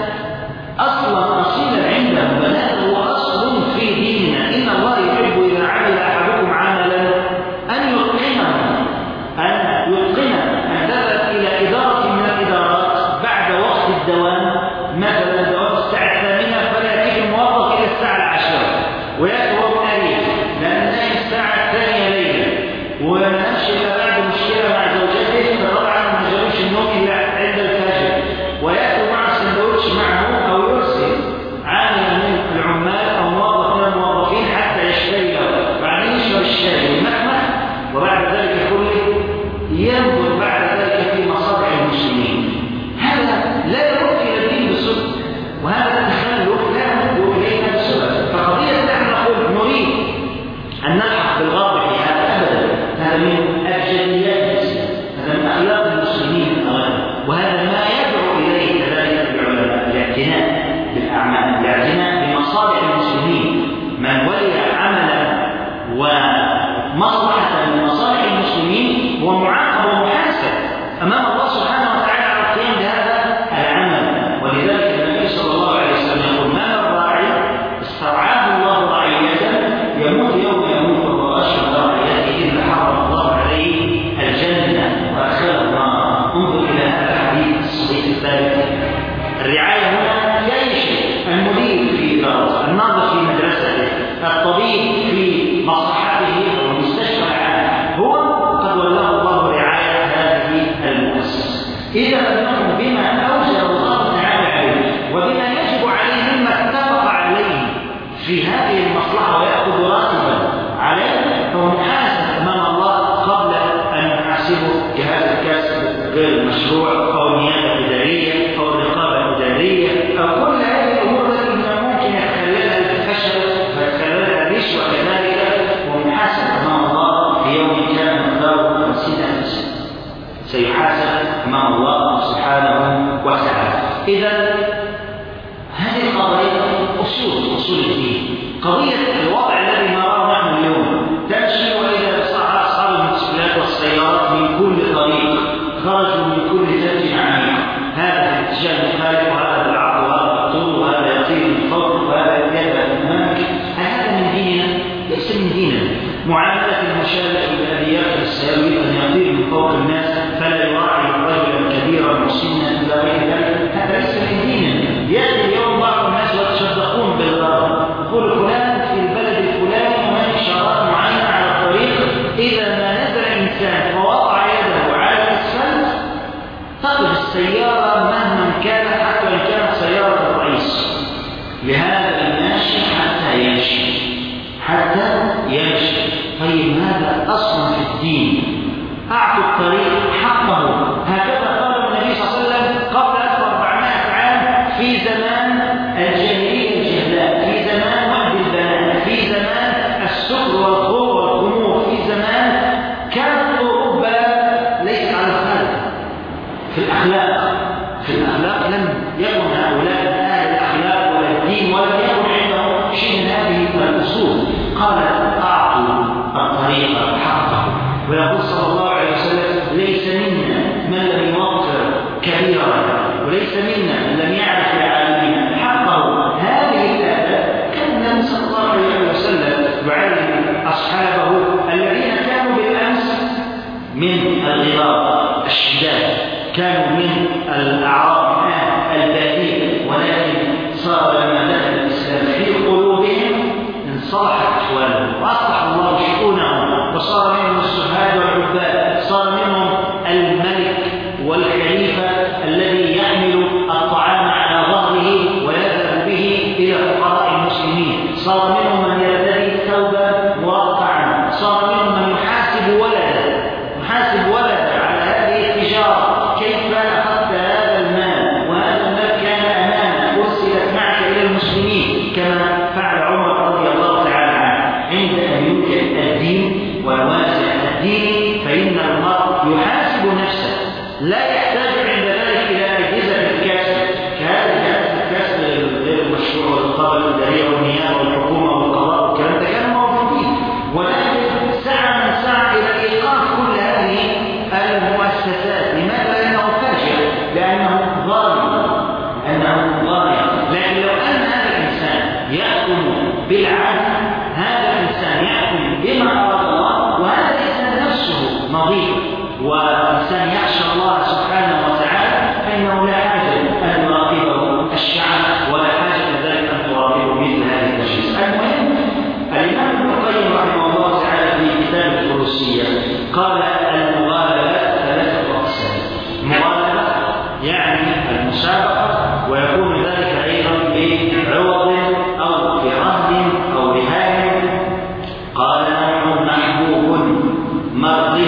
أصلا أصيلا عندهم، بل هذا هو أصل في ديننا. إن الله يحب إذا عمل أحدكم عملا أن يتقنه، أن يتقنه، أن تذهب إلى إدارة من الإدارات بعد وقت الدوام، مثلا دوام الساعة الثامنة فلا يأتيك الموظف إلى الساعة العاشرة ويأتي هو بأريح لأن نام الساعة الثانية ليلا ونمشي إلى بعد مشكلة مع زوجته، فطبعا ما جابوش النوم إلا عند الفجر، ويأتي مع السندوتش معه أو يرسل عاملا من العمال أو موظف من الموظفين حتى يشتري له، بعدين يشرب الشاي والمحمح، وبعد ذلك كله ينظر بعد ذلك في مصالح المسلمين. هذا لا يرد إلى الدين بسبب، وهذا التخلف لا يرد إلينا بسبب. فقضية نحن نقول نريد أن نلحق بالغرب في هذا أبدا، هذا من أبجديات الإسلام، هذا من أخلاق المسلمين الأغلب، وهذا ما يدعو إليه كذلك العلماء، الاعتناء بالأعمال، الاعتناء بمصالح المسلمين. من ولي عملا ومصلحة من مصالح المسلمين هو معاقب ومحاسب أمام الله سبحانه وتعالى على القيام بهذا العمل. ولذلك النبي صلى الله عليه وسلم يقول: ما من راعي استرعاه الله رعية يموت يوم يموت وهو أشهد رعيته إلا حرم الله عليه الجنة وأدخله النار. انظر إلى هذا الحديث الصحيح الثابت. الرعاية هنا في أي شيء، المدير في إدارته، الناظر في مدرسته، الطبيب في مصحته والمستشفى العام، هو قد ولاه الله رعاية إذا لم نقم بما أوجب الله تعالى عليه وبما يجب عليه مما اتفق عليه في هذه المصلحة ويأخذ راتبا عليه، فهو محاسب أمام الله قبل أن يحاسبه كهذا الكسب غير المشروع أو النيابة الإدارية أو الرقابة الإدارية أو كل هذه الأمور التي ممكن يتخللها الفشل فيتخللها الرشوة كذلك، ومحاسب أمام الله في يوم كان مقداره خمسين ألف سنة، سيحاسب أمام الله سبحانه وتعالى. إذا هذه القضية أصول أصول الدين. قضية الوضع الذي نراه نحن اليوم تمشي وإذا صار أصحاب الموتوسيكلات والسيارات من كل طريق خرجوا من كل فج عميق، هذا في الاتجاه المخالف وهذا بالعرض وهذا بالطول وهذا يطير من فوق وهذا يذهب أمامك. هذا من ديننا؟ ليس من ديننا. معاملة المشاة الذي يركب السيارة أن يطير من فوق الناس فلا يراعي رجلا كبيرا مسنا إلى غير ذلك، هذا ليس من ديننا. يأتي اليوم بعض الناس ويتصدقون بالغرب، يقول فلان في البلد الفلاني وهذه إشارات معينة على الطريق، إذا ما نزل إنسان فوضع يده على الأسفلت تقف السيارة مهما كانت حتى إن كانت سيارة الرئيس لهذا الماشي حتى يمشي حتى يمشي. طيب هذا أصلا في الدين. أعطوا الطريق حقه، هكذا قال النبي صلى الله عليه وسلم قبل ألف وأربعمائة عام في زمان الجاهلية الجهلاء، في زمان وعد البنات، في زمان السكر والخمر والخمور، في زمان كانت أوروبا ليست على الخلق في الأخلاق. في الأخلاق لم يكن هؤلاء أهل الأخلاق ولا الدين ولا يكن عندهم شيء من هذه الأصول. قال أعطوا الطريق حقه. ويقول صلى الله عليه وسلم ليس منا من لم يوقر كبيرا وليس منا من لم يعرف لعالمنا حقه. هذه الآية كان النبي صلى الله عليه وسلم يعلم أصحابه الذين كانوا بالأمس من الغلاظ الشداد، كانوا من الأعراب البادية، ولكن صار لما دخل الإسلام في قلوبهم انصلحت أحوالهم وأصلح الله شؤونهم، وصار منهم السهاد والعباد، صار منهم الملك والخليفة الذي يحمل الطعام على ظهره ويذهب به إلى فقراء المسلمين، صار منهم من يرتدي ثوبا مرقعا، صار منهم من يحاسب ولدا يحاسب ولدا على هذه التجارة، كيف أخذت هذا المال وهذا المال كان أمانة أرسلت معك إلى المسلمين، كما فعل عمر رضي الله تعالى عنه. عند أن يوجد الدين ووازع الدين فإن المرء يحاسب نفسه، لا يحتاج عند ذلك إلى أجهزة الكسب كهذه أجهزة الكسب غير المشروع والرقابة الإدارية والنيابة والحكومة والقضاء والكلام ده كانوا موجودين، ولكن سعى من سعى إلى إيقاف كل هذه المؤسسات. لماذا؟ لأنه فاجر، لأنه ظالم، لأنه ظالم. لكن لو أن هذا الإنسان يحكم بالعدل، هذا الإنسان يحكم بما أراد الله، وهذا الإنسان نفسه نظيف وإنسان يخشى الله سبحانه وتعالى، فإنه لا حاجة أن يراقبه الشعب ولا حاجة لذلك أن تراقبه مثل هذه التشخيص. المهم الإمام ابن القيم رحمه الله تعالى في كتاب الفروسية قال المغالبات ثلاثة أقسام. مغالبة يعني المسابقة، ويكون ذلك أيضا بعوض أو برهن أو رهان. قال نوع محبوب مرضي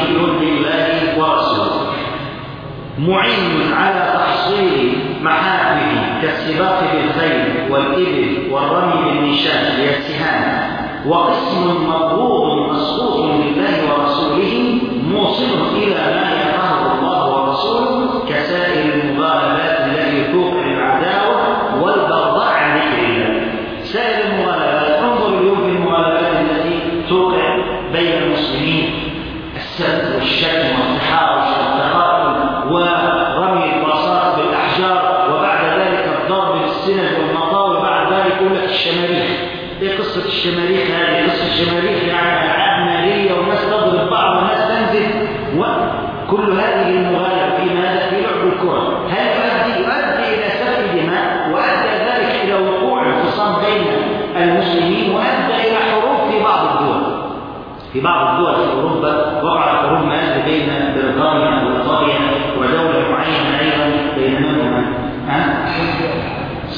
لله ورسوله معين على تحصيل محافله كالسباق بالخيل والإبل والرمي بالنشان للسهام، وقسم مبغوض مسقوط لله ورسوله موصل إلى ما يراه الله ورسوله كسائر المغالبات التي توقع العداوة والبغضاء عن ذكر الله. سائر المغالبات، انظر اليوم في المغالبات التي توقع بين المسلمين، السب والشتم والانتحار والتقاتل ورمي الرصاص بالأحجار، وبعد ذلك الضرب بالسنج والمطاوي، وبعد ذلك يقول لك الشماريخ. ايه قصة الشماريخ هذه؟ قصة الشماريخ يعني ألعاب نارية والناس تضرب بعض والناس تنزل، وكل هذه المغالبة في ماذا؟ في لعب الكرة. هل يؤدي يؤدي إلى سفك دماء، وأدى ذلك إلى وقوع انفصام بين المسلمين، وأدى إلى حروب في بعض الدول. في بعض الدول في أوروبا وقع حروب مآل بين بريطانيا وإيطاليا ودولة معينة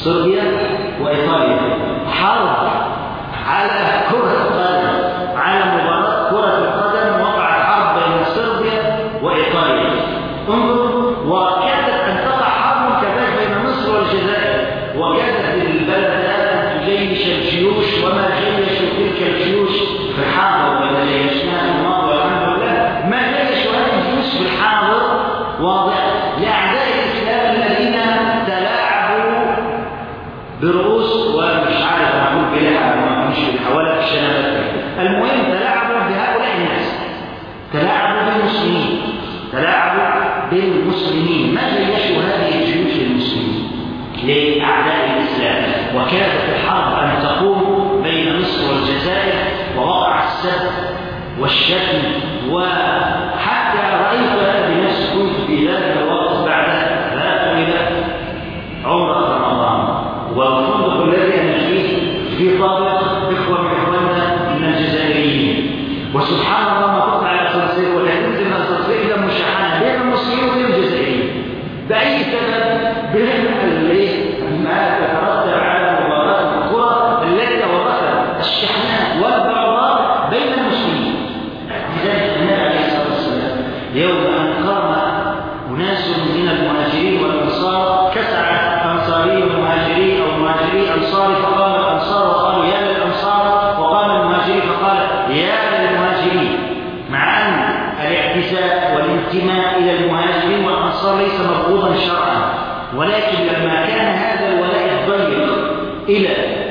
صربيا وإيطاليا، حرب على كرة القدم، على مباراة كرة القدم وقعت حرب بين صربيا وإيطاليا. انظر، وكادت أن تقع حرب كذلك بين مصر والجزائر، وكادت البلدان أن تجيش الجيوش وما جيشوا تلك الجيوش في الحاضر، ولا جيشناها في الماضي والحمد لله ما جيشوا هذه الجيوش في الحاضر، واضح، لأعداء الإسلام الذين تلاعبوا برؤوس ومش عارف أقول بلحى ما مش بلحى ولا في الشنبات، المهم تلاعبوا بهؤلاء الناس، تلاعبوا بالمسلمين، تلاعبوا بالمسلمين، ما جيشوا هذه الجيوش للمسلمين لأعداء الإسلام. وكادت الحرب أن تقوم بين مصر والجزائر، ووقع السب والشتم، وحتى رأيت بنفسي كنت في ذلك الوقت بعد ذهبت إلى عمرة رمضان، والفندق الذي أنا فيه في طابق إخوة من إخواننا من الجزائريين، وسبحان الله ما قطع على الأسانسير ولا تنزل الأسانسير إلا مشاحنة بين المسلمين وبين الجزائريين، بأي سبب؟ بين ما تترتب على مباراة الكرة التي وضعت الشحناء والبعضاء بين المسلمين. لذلك النبي عليه الصلاة والسلام يوم أن قام أناس من المهاجرين والأنصار، كسع أنصاري ومهاجري أو مهاجري أنصاري، فقام الأنصار وقالوا يا للأنصار، وقام المهاجري فقال يا للمهاجرين، مع أن الاعتزاء والانتماء إلى المهاجرين والأنصار ليس مفروضا شرعا، ولكن لما كان هذا الولاء الضيق إلى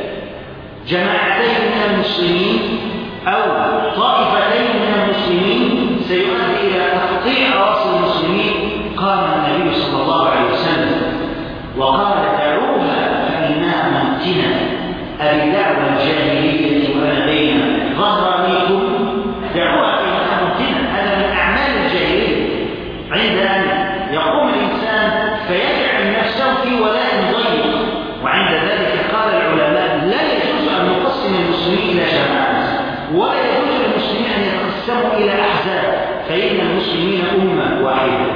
جماعتين من المسلمين أو طائفتين من المسلمين سيؤدي إلى تقطيع رأس المسلمين، قام النبي صلى الله عليه وسلم وقال دعوها فإنها منتنة، أبي دعوى الجاهلية وأنا بين ظهرانيكم، دعوها فإنها منتنة، هذا من أعمال الجاهلية. عند أن يقوم الإنسان فيجعل نفسه في ولاء ضيق، وعند ذلك قال العلماء لا يجوز أن نقسم المسلمين إلى جماعات، ولا يجوز للمسلمين أن يتقسموا إلى أحزاب، فإن المسلمين أمة واحدة،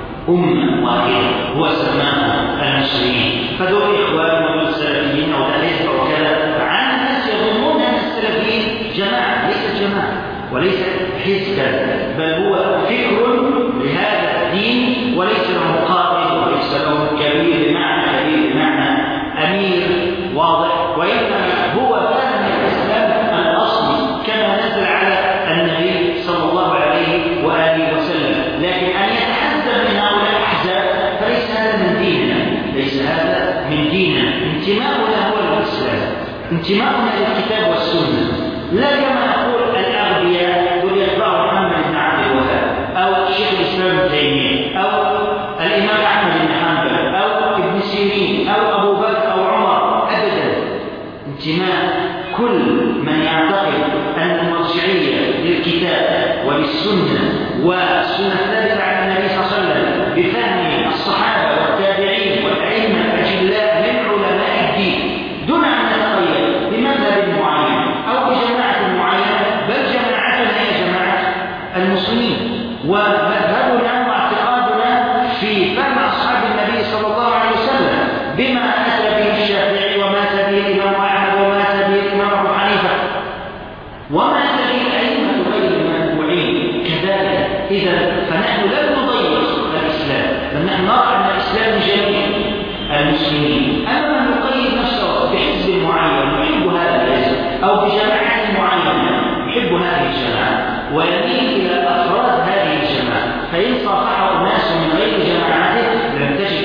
أمة واحدة هو سماها المسلمين، فدول إخوان ودول سلفيين أو حزب أو كذا، فعن الناس يظنون أن السلفيين جماعة، ليست جماعة وليس حزبا، بل هو فكر لهذا الدين وليس له قائد وليس له كبير بمعنى كبير بمعنى أمير، واضح، وإنما هو كان من الإسلام الأصلي كما نزل على النبي صلى الله عليه وآله وسلم. لكن أن يتحزب من هؤلاء الأحزاب فليس هذا من ديننا، ليس هذا من ديننا، انتماؤنا هو الإسلام، انتماؤنا للكتاب والسنة، لا كما يقول الأغبياء دول يتبعوا محمد بن عبد الوهاب أو شيخ الإسلام ابن تيمية أو الإمام أحمد بن حنبل أو ابن سيرين أو أبو بكر أو عمر، أبدا. انتماء كل من يعتقد أن المرجعية للكتاب وللسنة والسنة الثابتة عن النبي صلى الله عليه وسلم بفهم الصحابة والتابعين والأئمة الأجلاء من علماء الدين، دون أن نتقيد بمذهب معين أو بجماعة معينة، بل جماعتنا هي جماعة المسلمين، ومذهبنا واعتقادنا في فهم أصحاب النبي صلى الله عليه وسلم بما أتى به الشافعي وما أتى به الإمام أحمد وما أتى به الإمام أبو حنيفة وما أتى به الأئمة غير المتبوعين كذلك. إذا فنحن لا نضيق الإسلام، بل نحن نرى أن الإسلام جميع المسلمين. أما من يقيد نفسه بحزب معين يحب هذا الحزب أو بجماعة معينة يحب هذه الجماعة ويميل إلى أفراد هذه الجماعة، فإن صافحه الناس من غير جماعته لم تجد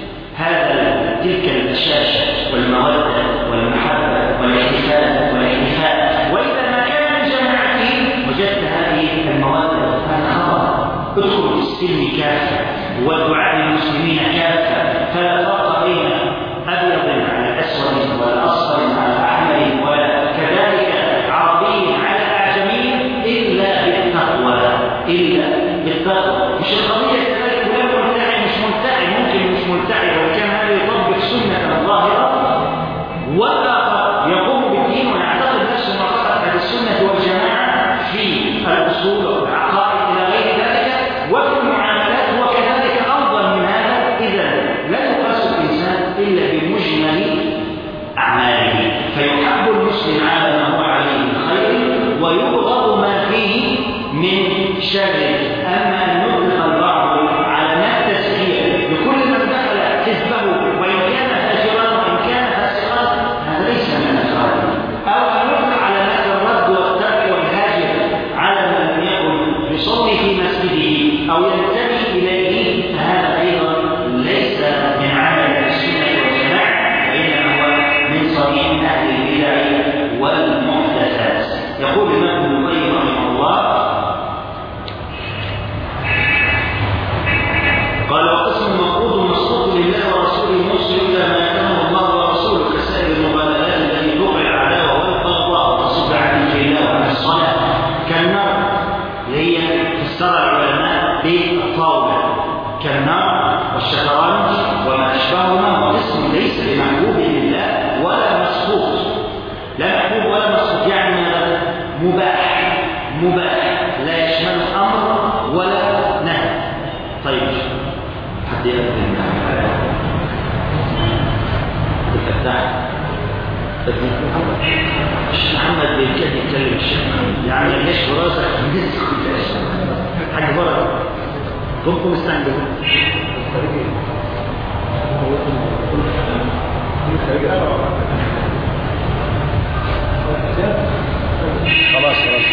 هذا تلك البشاشة والمودة والمحبة والاحتفال والاحتفاء. وإذا ما كان من جماعته وجدت هذه المودة، هذا خطأ. ادخل في السلم كافة والدعاء للمسلمين كافة، فلا فرق بين أبيض على أسود ولا أصفر على أحمر ولا كذلك عربي على أعجمي إلا بالتقوى، إلا بالتقوى. مش القضية كذلك ولا ملتعي مش ملتعي، ممكن مش ملتعي لو كان هذا يطبق سنة ظاهرة، والآخر يقوم بالدين ويعتقد نفسه فقط على السنة والجماعة في الأصول والعقائد إلى غير ذلك، وفي المعاملات وكذلك أفضل من هذا. إذا لا يقاس الإنسان إلا بمجمل المسلم على ما هو عليه من خير ويبغض ما فيه من شر. أما أن يطلق البعض علامات تزكية لكل من دخل حزبه وإن كان فاجرا وإن كان فاسقا، هذا ليس من الخير. أو أن يطلق علامات الرد والترك والهاجر على من لم يكن يصلي في مسجده أو ينتمي إليه، فهذا أيضا ليس من عمل السنة والجماعة، وإنما هو من صميم أهل البدع والمحدثات. يقول الإمام ابن القيم رحمه الله قال: وقسم مفروض مسقوط لله ورسوله مسلم إلى ما يكرمه الله ورسوله كسائر المبالغات التي توقع العداوة والبغضاء وتصد عن ذكر الله وعن الصلاة كالنار، اللي هي فسر العلماء بالطاولة كالنار والشطرنج وما أشبههما، وقسم ليس بمحبوب لله ولا مسقوط. لا محبوب ولا مسقوط يعني مباح، مباح لا يشمل أمر ولا نهي. طيب حد يقدم الفتاح الشيخ محمد بيكاد يتكلم الشيخ يعني ليش براسك نزل حاجة برا قمكم استعملوا خلاص خلاص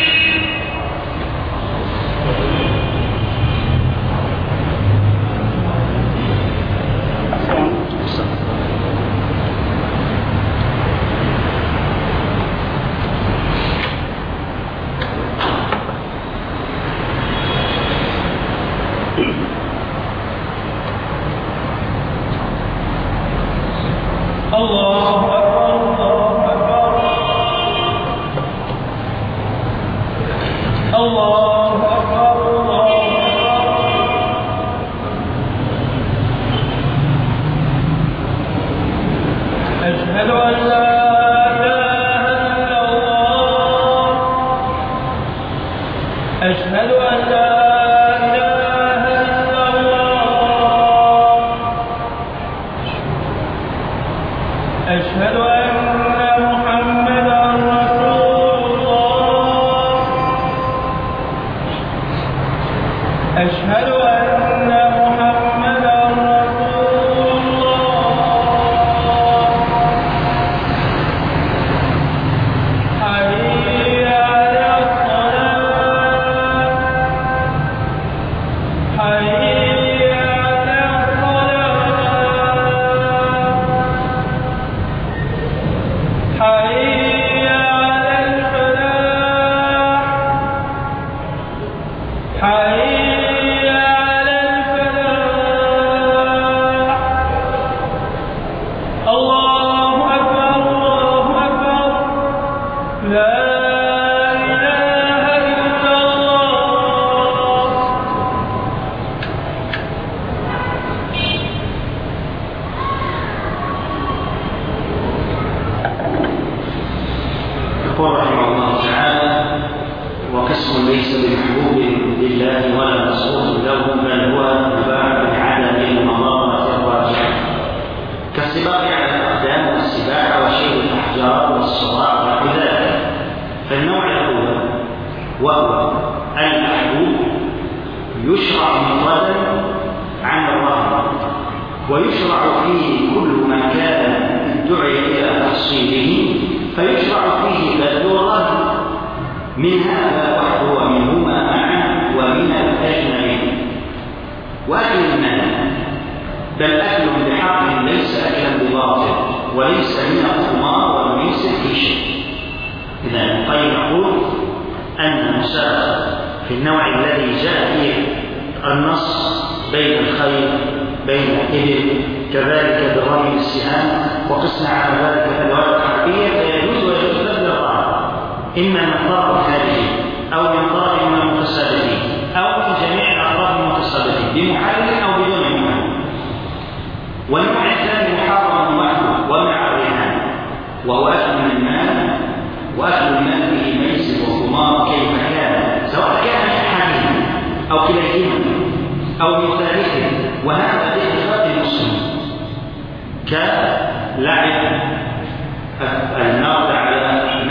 كلعب النقد على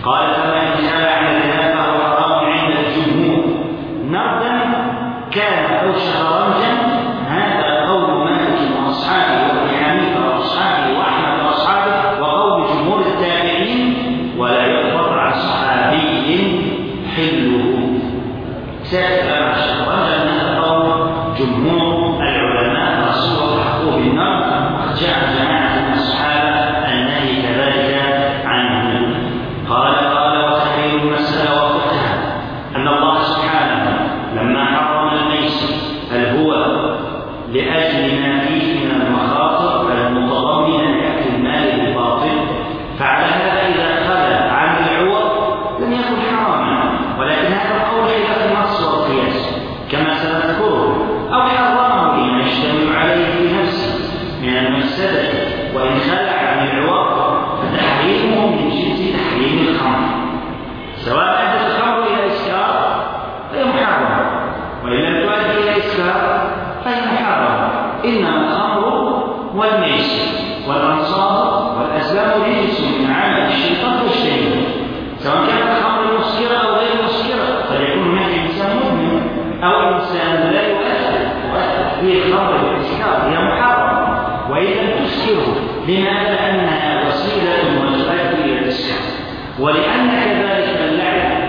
قال فما إن كان عن الذهاب فهو حرام عند الجمهور نردا كان أو شطرنجا. هذا قول مالك وأصحابه وابن حنيفة وأصحابه وأحمد وأصحابه وقول جمهور التابعين، ولا يضبط عن صحابي حله. سأل عن الشطرنج أن هذا قول جمهور العلماء رسول الحقوق بالنار، وقد جاء جماعة من الصحابة النهي كذلك عنه. قال قال وتحرير المسألة وفقها أن الله سبحانه لما حرم الميسر هل هو لأجل ما فيه من المخاطر المتضمنة لأكل المال بالباطل؟ فعلى هذا إذا خلى عن العوض لم يكن حراما، ولكن هذا القول خلاف النص والقياس كما سنذكره، أو حرمه لما يشتمل عليه في نفسه من المفسدة، وإن خلى عن العوض فتحريمه من جنس تحريم الخمر، سواء أدت الخمر إلى إسكار فهي محرمة، وإن لم تؤدي إلى إسكار فهي محرمة. إنما الخمر والميسر والأنصاب والأزلام رجس من عمل الشيطان فاجتنبوه، سواء كانت الخمر مسكرة أو غير مسكرة، قد يكون هناك إنسان مؤمن أو إنسان لا يؤثر في الخمر والإسكار، هي محرمة وإن لم تسكره. لماذا؟ لأنها وسيلة وتؤدي إلى الإسكار، ولأن كذلك اللعب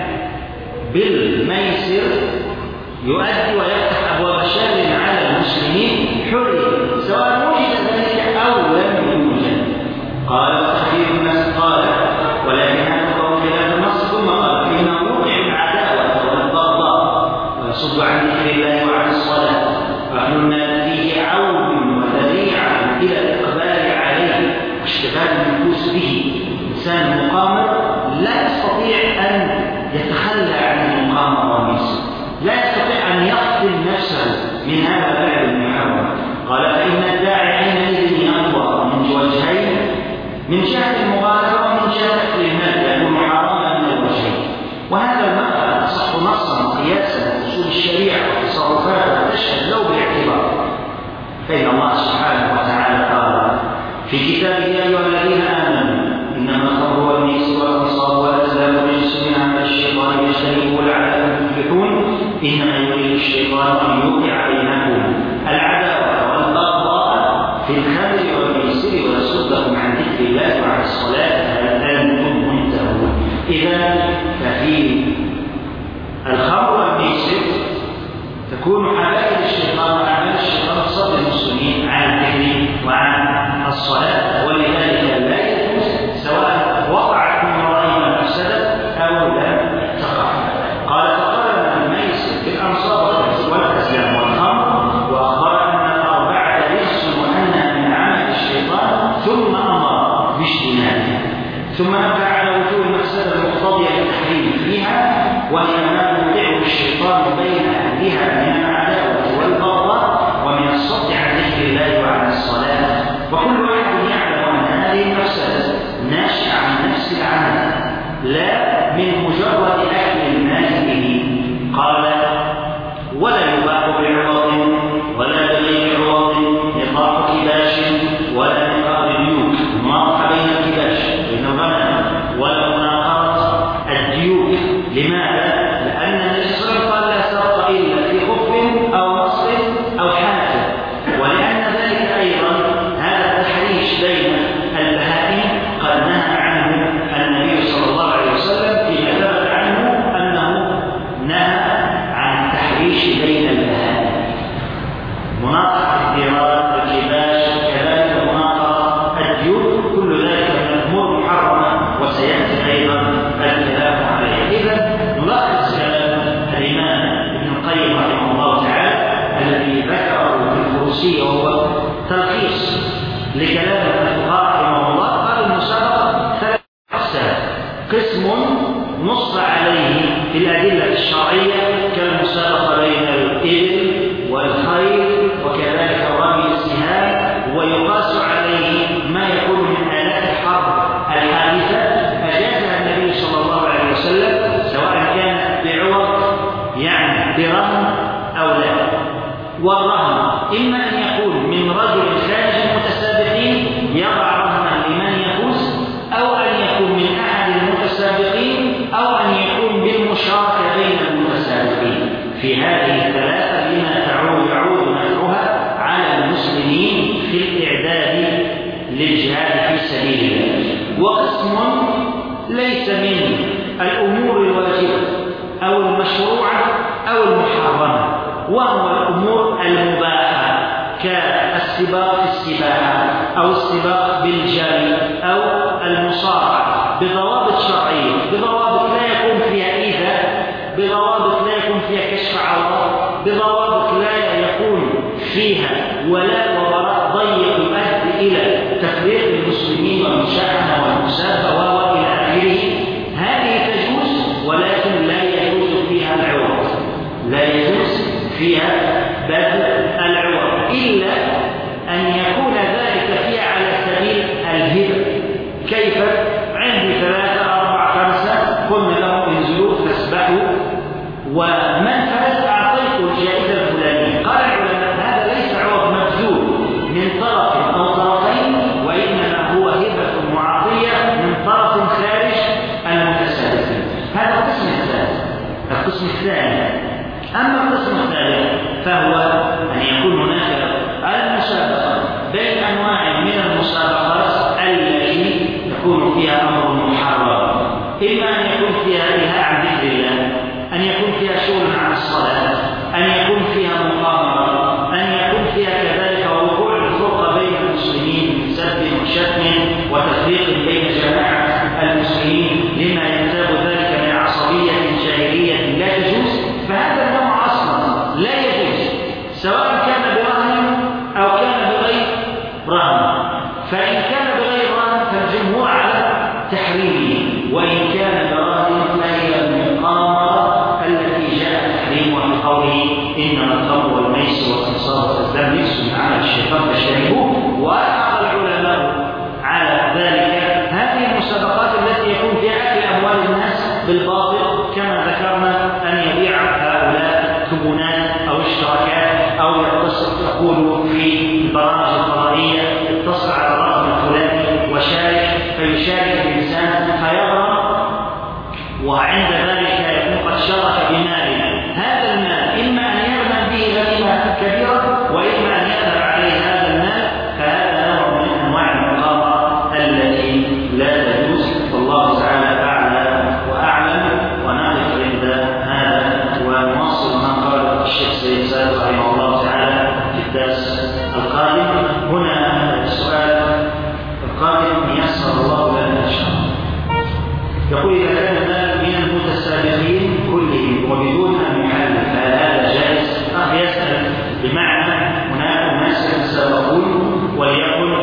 بالميسر يؤدي ويفتح أبواب شر على المسلمين حرية، سواء وجد ذلك أو لم يوجد. قال تخفيف الناس قال ولكن هذا القول خلاف النص، ثم قال فإنه يوقع العداوة والبغضاء ويصد عن ذكر الله وعن الصلاة، وأهل النار فيه عون وذريعة إلى الإقبال عليه واشتغال النفوس به. إنسان مقامر لا يستطيع أن يتخلى عن المقامر والميسر، لا يستطيع أن يقتل نفسه من هذا الفعل المحرم. قال فإن الداعي حينئذ ينظر من وجهين، من جهة المغالبة ومن جهة أكل المال، يكون حراما من الوجهين، وهذا المقال أصح نصا وقياسا وأصول الشريعة وتصرفاتها تشهد له بالاعتبار. فإن الله سبحانه وتعالى قال في كتابه يا أيها الذين آمنوا إنما الخمر والميسر والأنصاب والأزلام رجس من عمل الشيطان فاجتنبوه لعلكم تفلحون. إنما يريد الشيطان أن يوقع بينكم العداوة والبغضاء في الخمر والميسر ويصدكم عن ذكر الله وعن الصلاة هل أنتم منتهون. إذا ففي الخمر والميسر تكون حبائل الشيطان وأعمال الشيطان تصد المسلمين عن الذكر وعن الصلاة، ولذلك لا يجوز سواء وقعت من ورائها مفسدة أو لم تقع. قال فقال الميسر في الأنصاب والأزلام والخمر، وأخبر أن الأربعة رجس وأنها من عمل الشيطان، ثم أمر باجتنابها، ثم نبه على وجوه المفسدة المقتضية للتحريم فيها، وهي ما يوقعه الشيطان بين أهلها من العداوة والبغضاء ومن الصد عن ذكر الله وعن الصلاة. وكل واحد يعلم أن هذه المفسدة ناشئة عن نفس العمل لا من مجرد أكل المال به. قال ولا يباح بعوض ولا بغير عوض نقاط كباش ولا نقاط ديوك، مناطحة بين الكباش بين الغنم ولا مناقضة الديوك. لماذا؟ لأن النبي صلى الله عليه وسلم قال لا سرقة إلا في خف أو مصر أو حافر، ولأن ذلك أيضا هذا التحريش بين البهائم قد نهى عنه النبي صلى الله عليه وسلم فيما ثبت عنه أنه نهى عن التحريش بين البهائم، مناطحة الثيران الكباش كذلك مناطحة الديوك، كل ذلك من الأمور محرمة وسيأتي أيضا الكلام عليه. إذا نلخص كلام الإمام ابن القيم رحمه الله تعالى الذي ذكره في الفروسية وهو تلخيص لكلام الفقهاء رحمه الله. قال المسابقة ثلاث أقسام: قسم نص عليه في الأدلة الشرعية كالمسابقة بين الإبل والخيل وكذلك رمي السهام، ويقاس عليه ما يكون من آلات الحرب الحادثة أجازها النبي صلى الله عليه وسلم، سواء كانت بعوض يعني برهن أو لا. والرهن إما أن يكون من رجل خارج المتسابقين يضع رهنا لمن يفوز، أو أن يكون من أحد المتسابقين في هذه الثلاثة لما تعود يعود نفعها على المسلمين في الإعداد للجهاد في سبيل الله. وقسم ليس من الأمور الواجبة أو المشروعة أو المحرمة، وهو الأمور المباحة كالسباق في السباحة أو السباق بالجري أو المصارعة بضوابط شرعية، بضوابط لا يكون فيها إيذاء، بضوابط لا يكون فيها كشف عورات، بضوابط لا يكون فيها ولاء وبراء ضيق يؤدي إلى تفريق المسلمين والمشاحنة والمسابة وإلى آخره. هذه تجوز، ولكن لا يجوز فيها العوض، لا يجوز فيها بذل العوض إلا أن يكون ذلك فيها على سبيل الهبة. كيف؟ عندي ثلاثة أربعة خمسة قلنا لهم انزلوا فاسبحوا، ومن فاز أعطيته الجائزة الفلانية. قال العلماء هذا ليس عوض مبذول من طرف أو طرفين، وإنما هو هبة معاطية من طرف خارج المتسابقين. هذا القسم الثالث. القسم الثاني. أما القسم الثالث فهو أن يكون هناك المسابقة بين أنواع من المسابقات التي يكون فيها أمر محرم، إما أن يكون فيها إلهاء عن ذكر الله، أن يكون فيها شغل عن الصلاة، أن يكون فيها مقامرة، أن يكون فيها كذلك وقوع الفرقة بين المسلمين من سب وشتم وتفريق بين جماعة المسلمين لما ينتاب ذلك من عصبية جاهلية لا تجوز. فهذا النوع أصلا لا يجوز، سواء كان برهن أو كان بغير رهن. فإن كان بغير رهن فالجمهور على تحريمه، وإن كان برهن فهي المقامرة التي جاء تحريمها في قوله إنما الخمر والميسر والأنصاب والأزلام رجس من عمل الشيطان فاجتنبوه. وأعطى العلماء على ذلك هذه المسابقات التي يكون فيها أكل أموال الناس بالباطل، كما ذكرنا أن يبيع هؤلاء كوبونات أو اشتراكات أو يتصل تقول في البرامج الفضائية اتصل على الرقم الفلاني وشارك، فيشارك الإنسان فيغرم، وعند ذلك يكون قد شرك بمال. هذا المال إما أن يغنم به غنيمة كبيرة، وإما أن يذهب عليه هذا المال. فهذا نوع من أنواع المقامرة التي لا تجوز. والله تعالى أعلى وأعلم، ونقف عند هذا ونواصل ما قال الشيخ سيد سابق رحمه الله تعالى في الدرس القادم. هنا السؤال القادم يسر الله لنا إن شاء الله. يقول إذا كان المال من المتسابقين كلهم وبدون أن يحلل فهل هذا جائز؟ أه يسأل بمعنى هناك ناس يتسابقون وليكن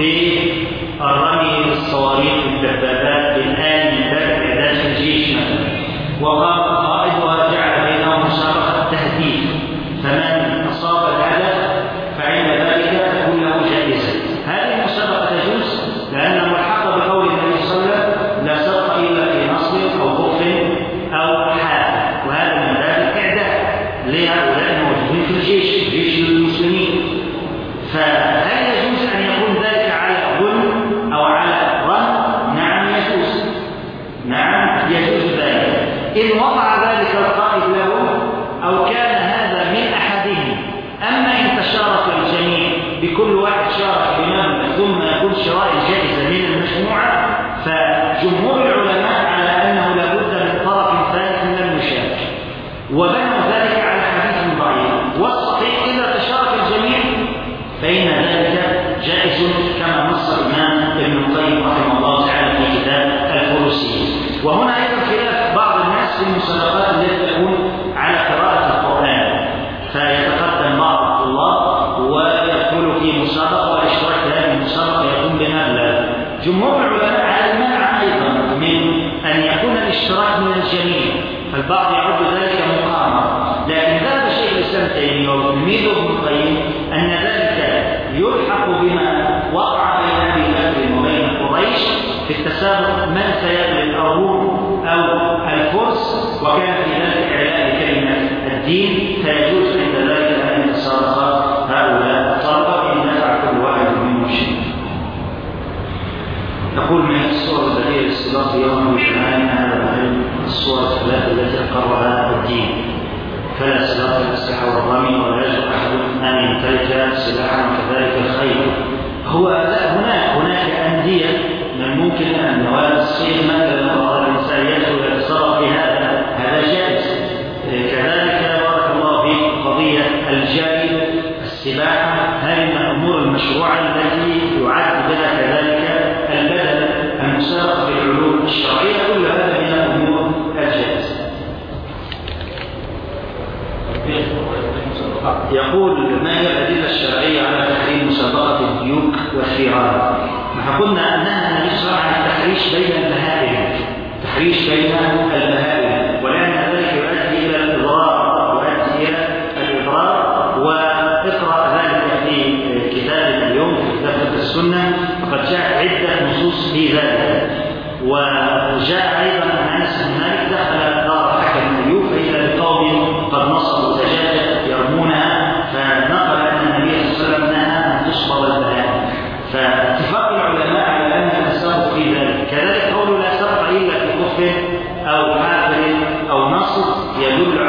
بالرمي بالصواريخ بالدبابات بالآن من باب إعداد الجيش مثلا، وقام قائدها جعل بينهم مسابقة تهديد، فمن أصاب الهدف فعند ذلك تكون له جائزة. هذه المسابقة تجوز لأنه الحق بقول النبي صلى الله عليه وسلم لا سبق إلا في نصر أو ضعف أو حال، وهذا من باب الإعداد لهؤلاء الموجودين في الجيش جيش المسلمين. فهل يجوز أن يكون ذلك على ظلم أو على رهن؟ نعم يجوز، نعم يجوز ذلك إن وقع ذلك القائد له أو كان هذا من أحدهم. أما إن تشارك الجميع بكل واحد شارك بمبلغ ثم يكون شراء الجائزة من المجموعة، فجمهور العلماء على أنه لابد من طرف ثالث لم يشارك، وبنوا ذلك على حديث ضعيف. والصحيح إذا تشارك الجميع فإن ذلك جائز كما نص الإمام ابن القيم رحمه الله تعالى في كتاب الفروسية. وهنا أيضا خلاف بعض الناس في المسابقات التي تكون على قراءة القرآن، فيتقدم بعض الطلاب ويدخل في مسابقة والاشتراك في هذه المسابقة يكون بمبلغ. جمهور العلماء على المنع أيضا من أن يكون الاشتراك من الجميع، فالبعض يعد ذلك مقامرة. لكن ذهب شيخ الإسلام تيمية وتلميذه ابن القيم أن ذلك يلحق بما وقع بين أبي بكر وبين قريش في التسابق من سيغلب الروم أو الفرس، وكان في ذلك إعلاء كلمة الدين، فيجوز عند ذلك أن يتسابق هؤلاء الطلبة إن نفع كل واحد منهم شيء. نقول من الصور التي الاستضافة يوم الجمعة هذا العلم الصور الثلاثة التي أقرها الدين. فلا سباق في الأسلحة والرمي ولا يجب أحد أن يمتلك سلاحا وكذلك الخيل. هو لا هناك هناك أندية من ممكن أن نوال الصيد مثلا أو الإنسان يدخل يتصرف في هذا هذا جائز. كذلك بارك الله فيك قضية الجري السباحة هذه من الأمور المشروعة التي يعد بها كذلك البدل المسابقة في العلوم الشرعية، كل هذا من الأمور الجائزة. يقول ما هي الأدلة الشرعية على تحريم مسابقة الديوك والثيران؟ نحن قلنا أنها النبي صلى الله عليه وسلم التحريش بين البهائم، تحريش بين البهائم، ولأن ذلك يؤدي إلى الإضرار يؤدي إلى الإضرار واقرأ ذلك في كتاب اليوم في كتاب السنة فقد جاءت عدة نصوص في ذلك. وجاء أيضا عن أنس بن مالك دخل دار حكم أيوب فإذا بقوم قد نصبوا دجاجة يرمونها فنقل أن النبي صلى الله عليه وسلم نهى أن تصبر البهائم. فاتفاق العلماء على أن التسابق في ذلك. كذلك قوله لا سبق إلا في كفر أو حافر أو نصب يدل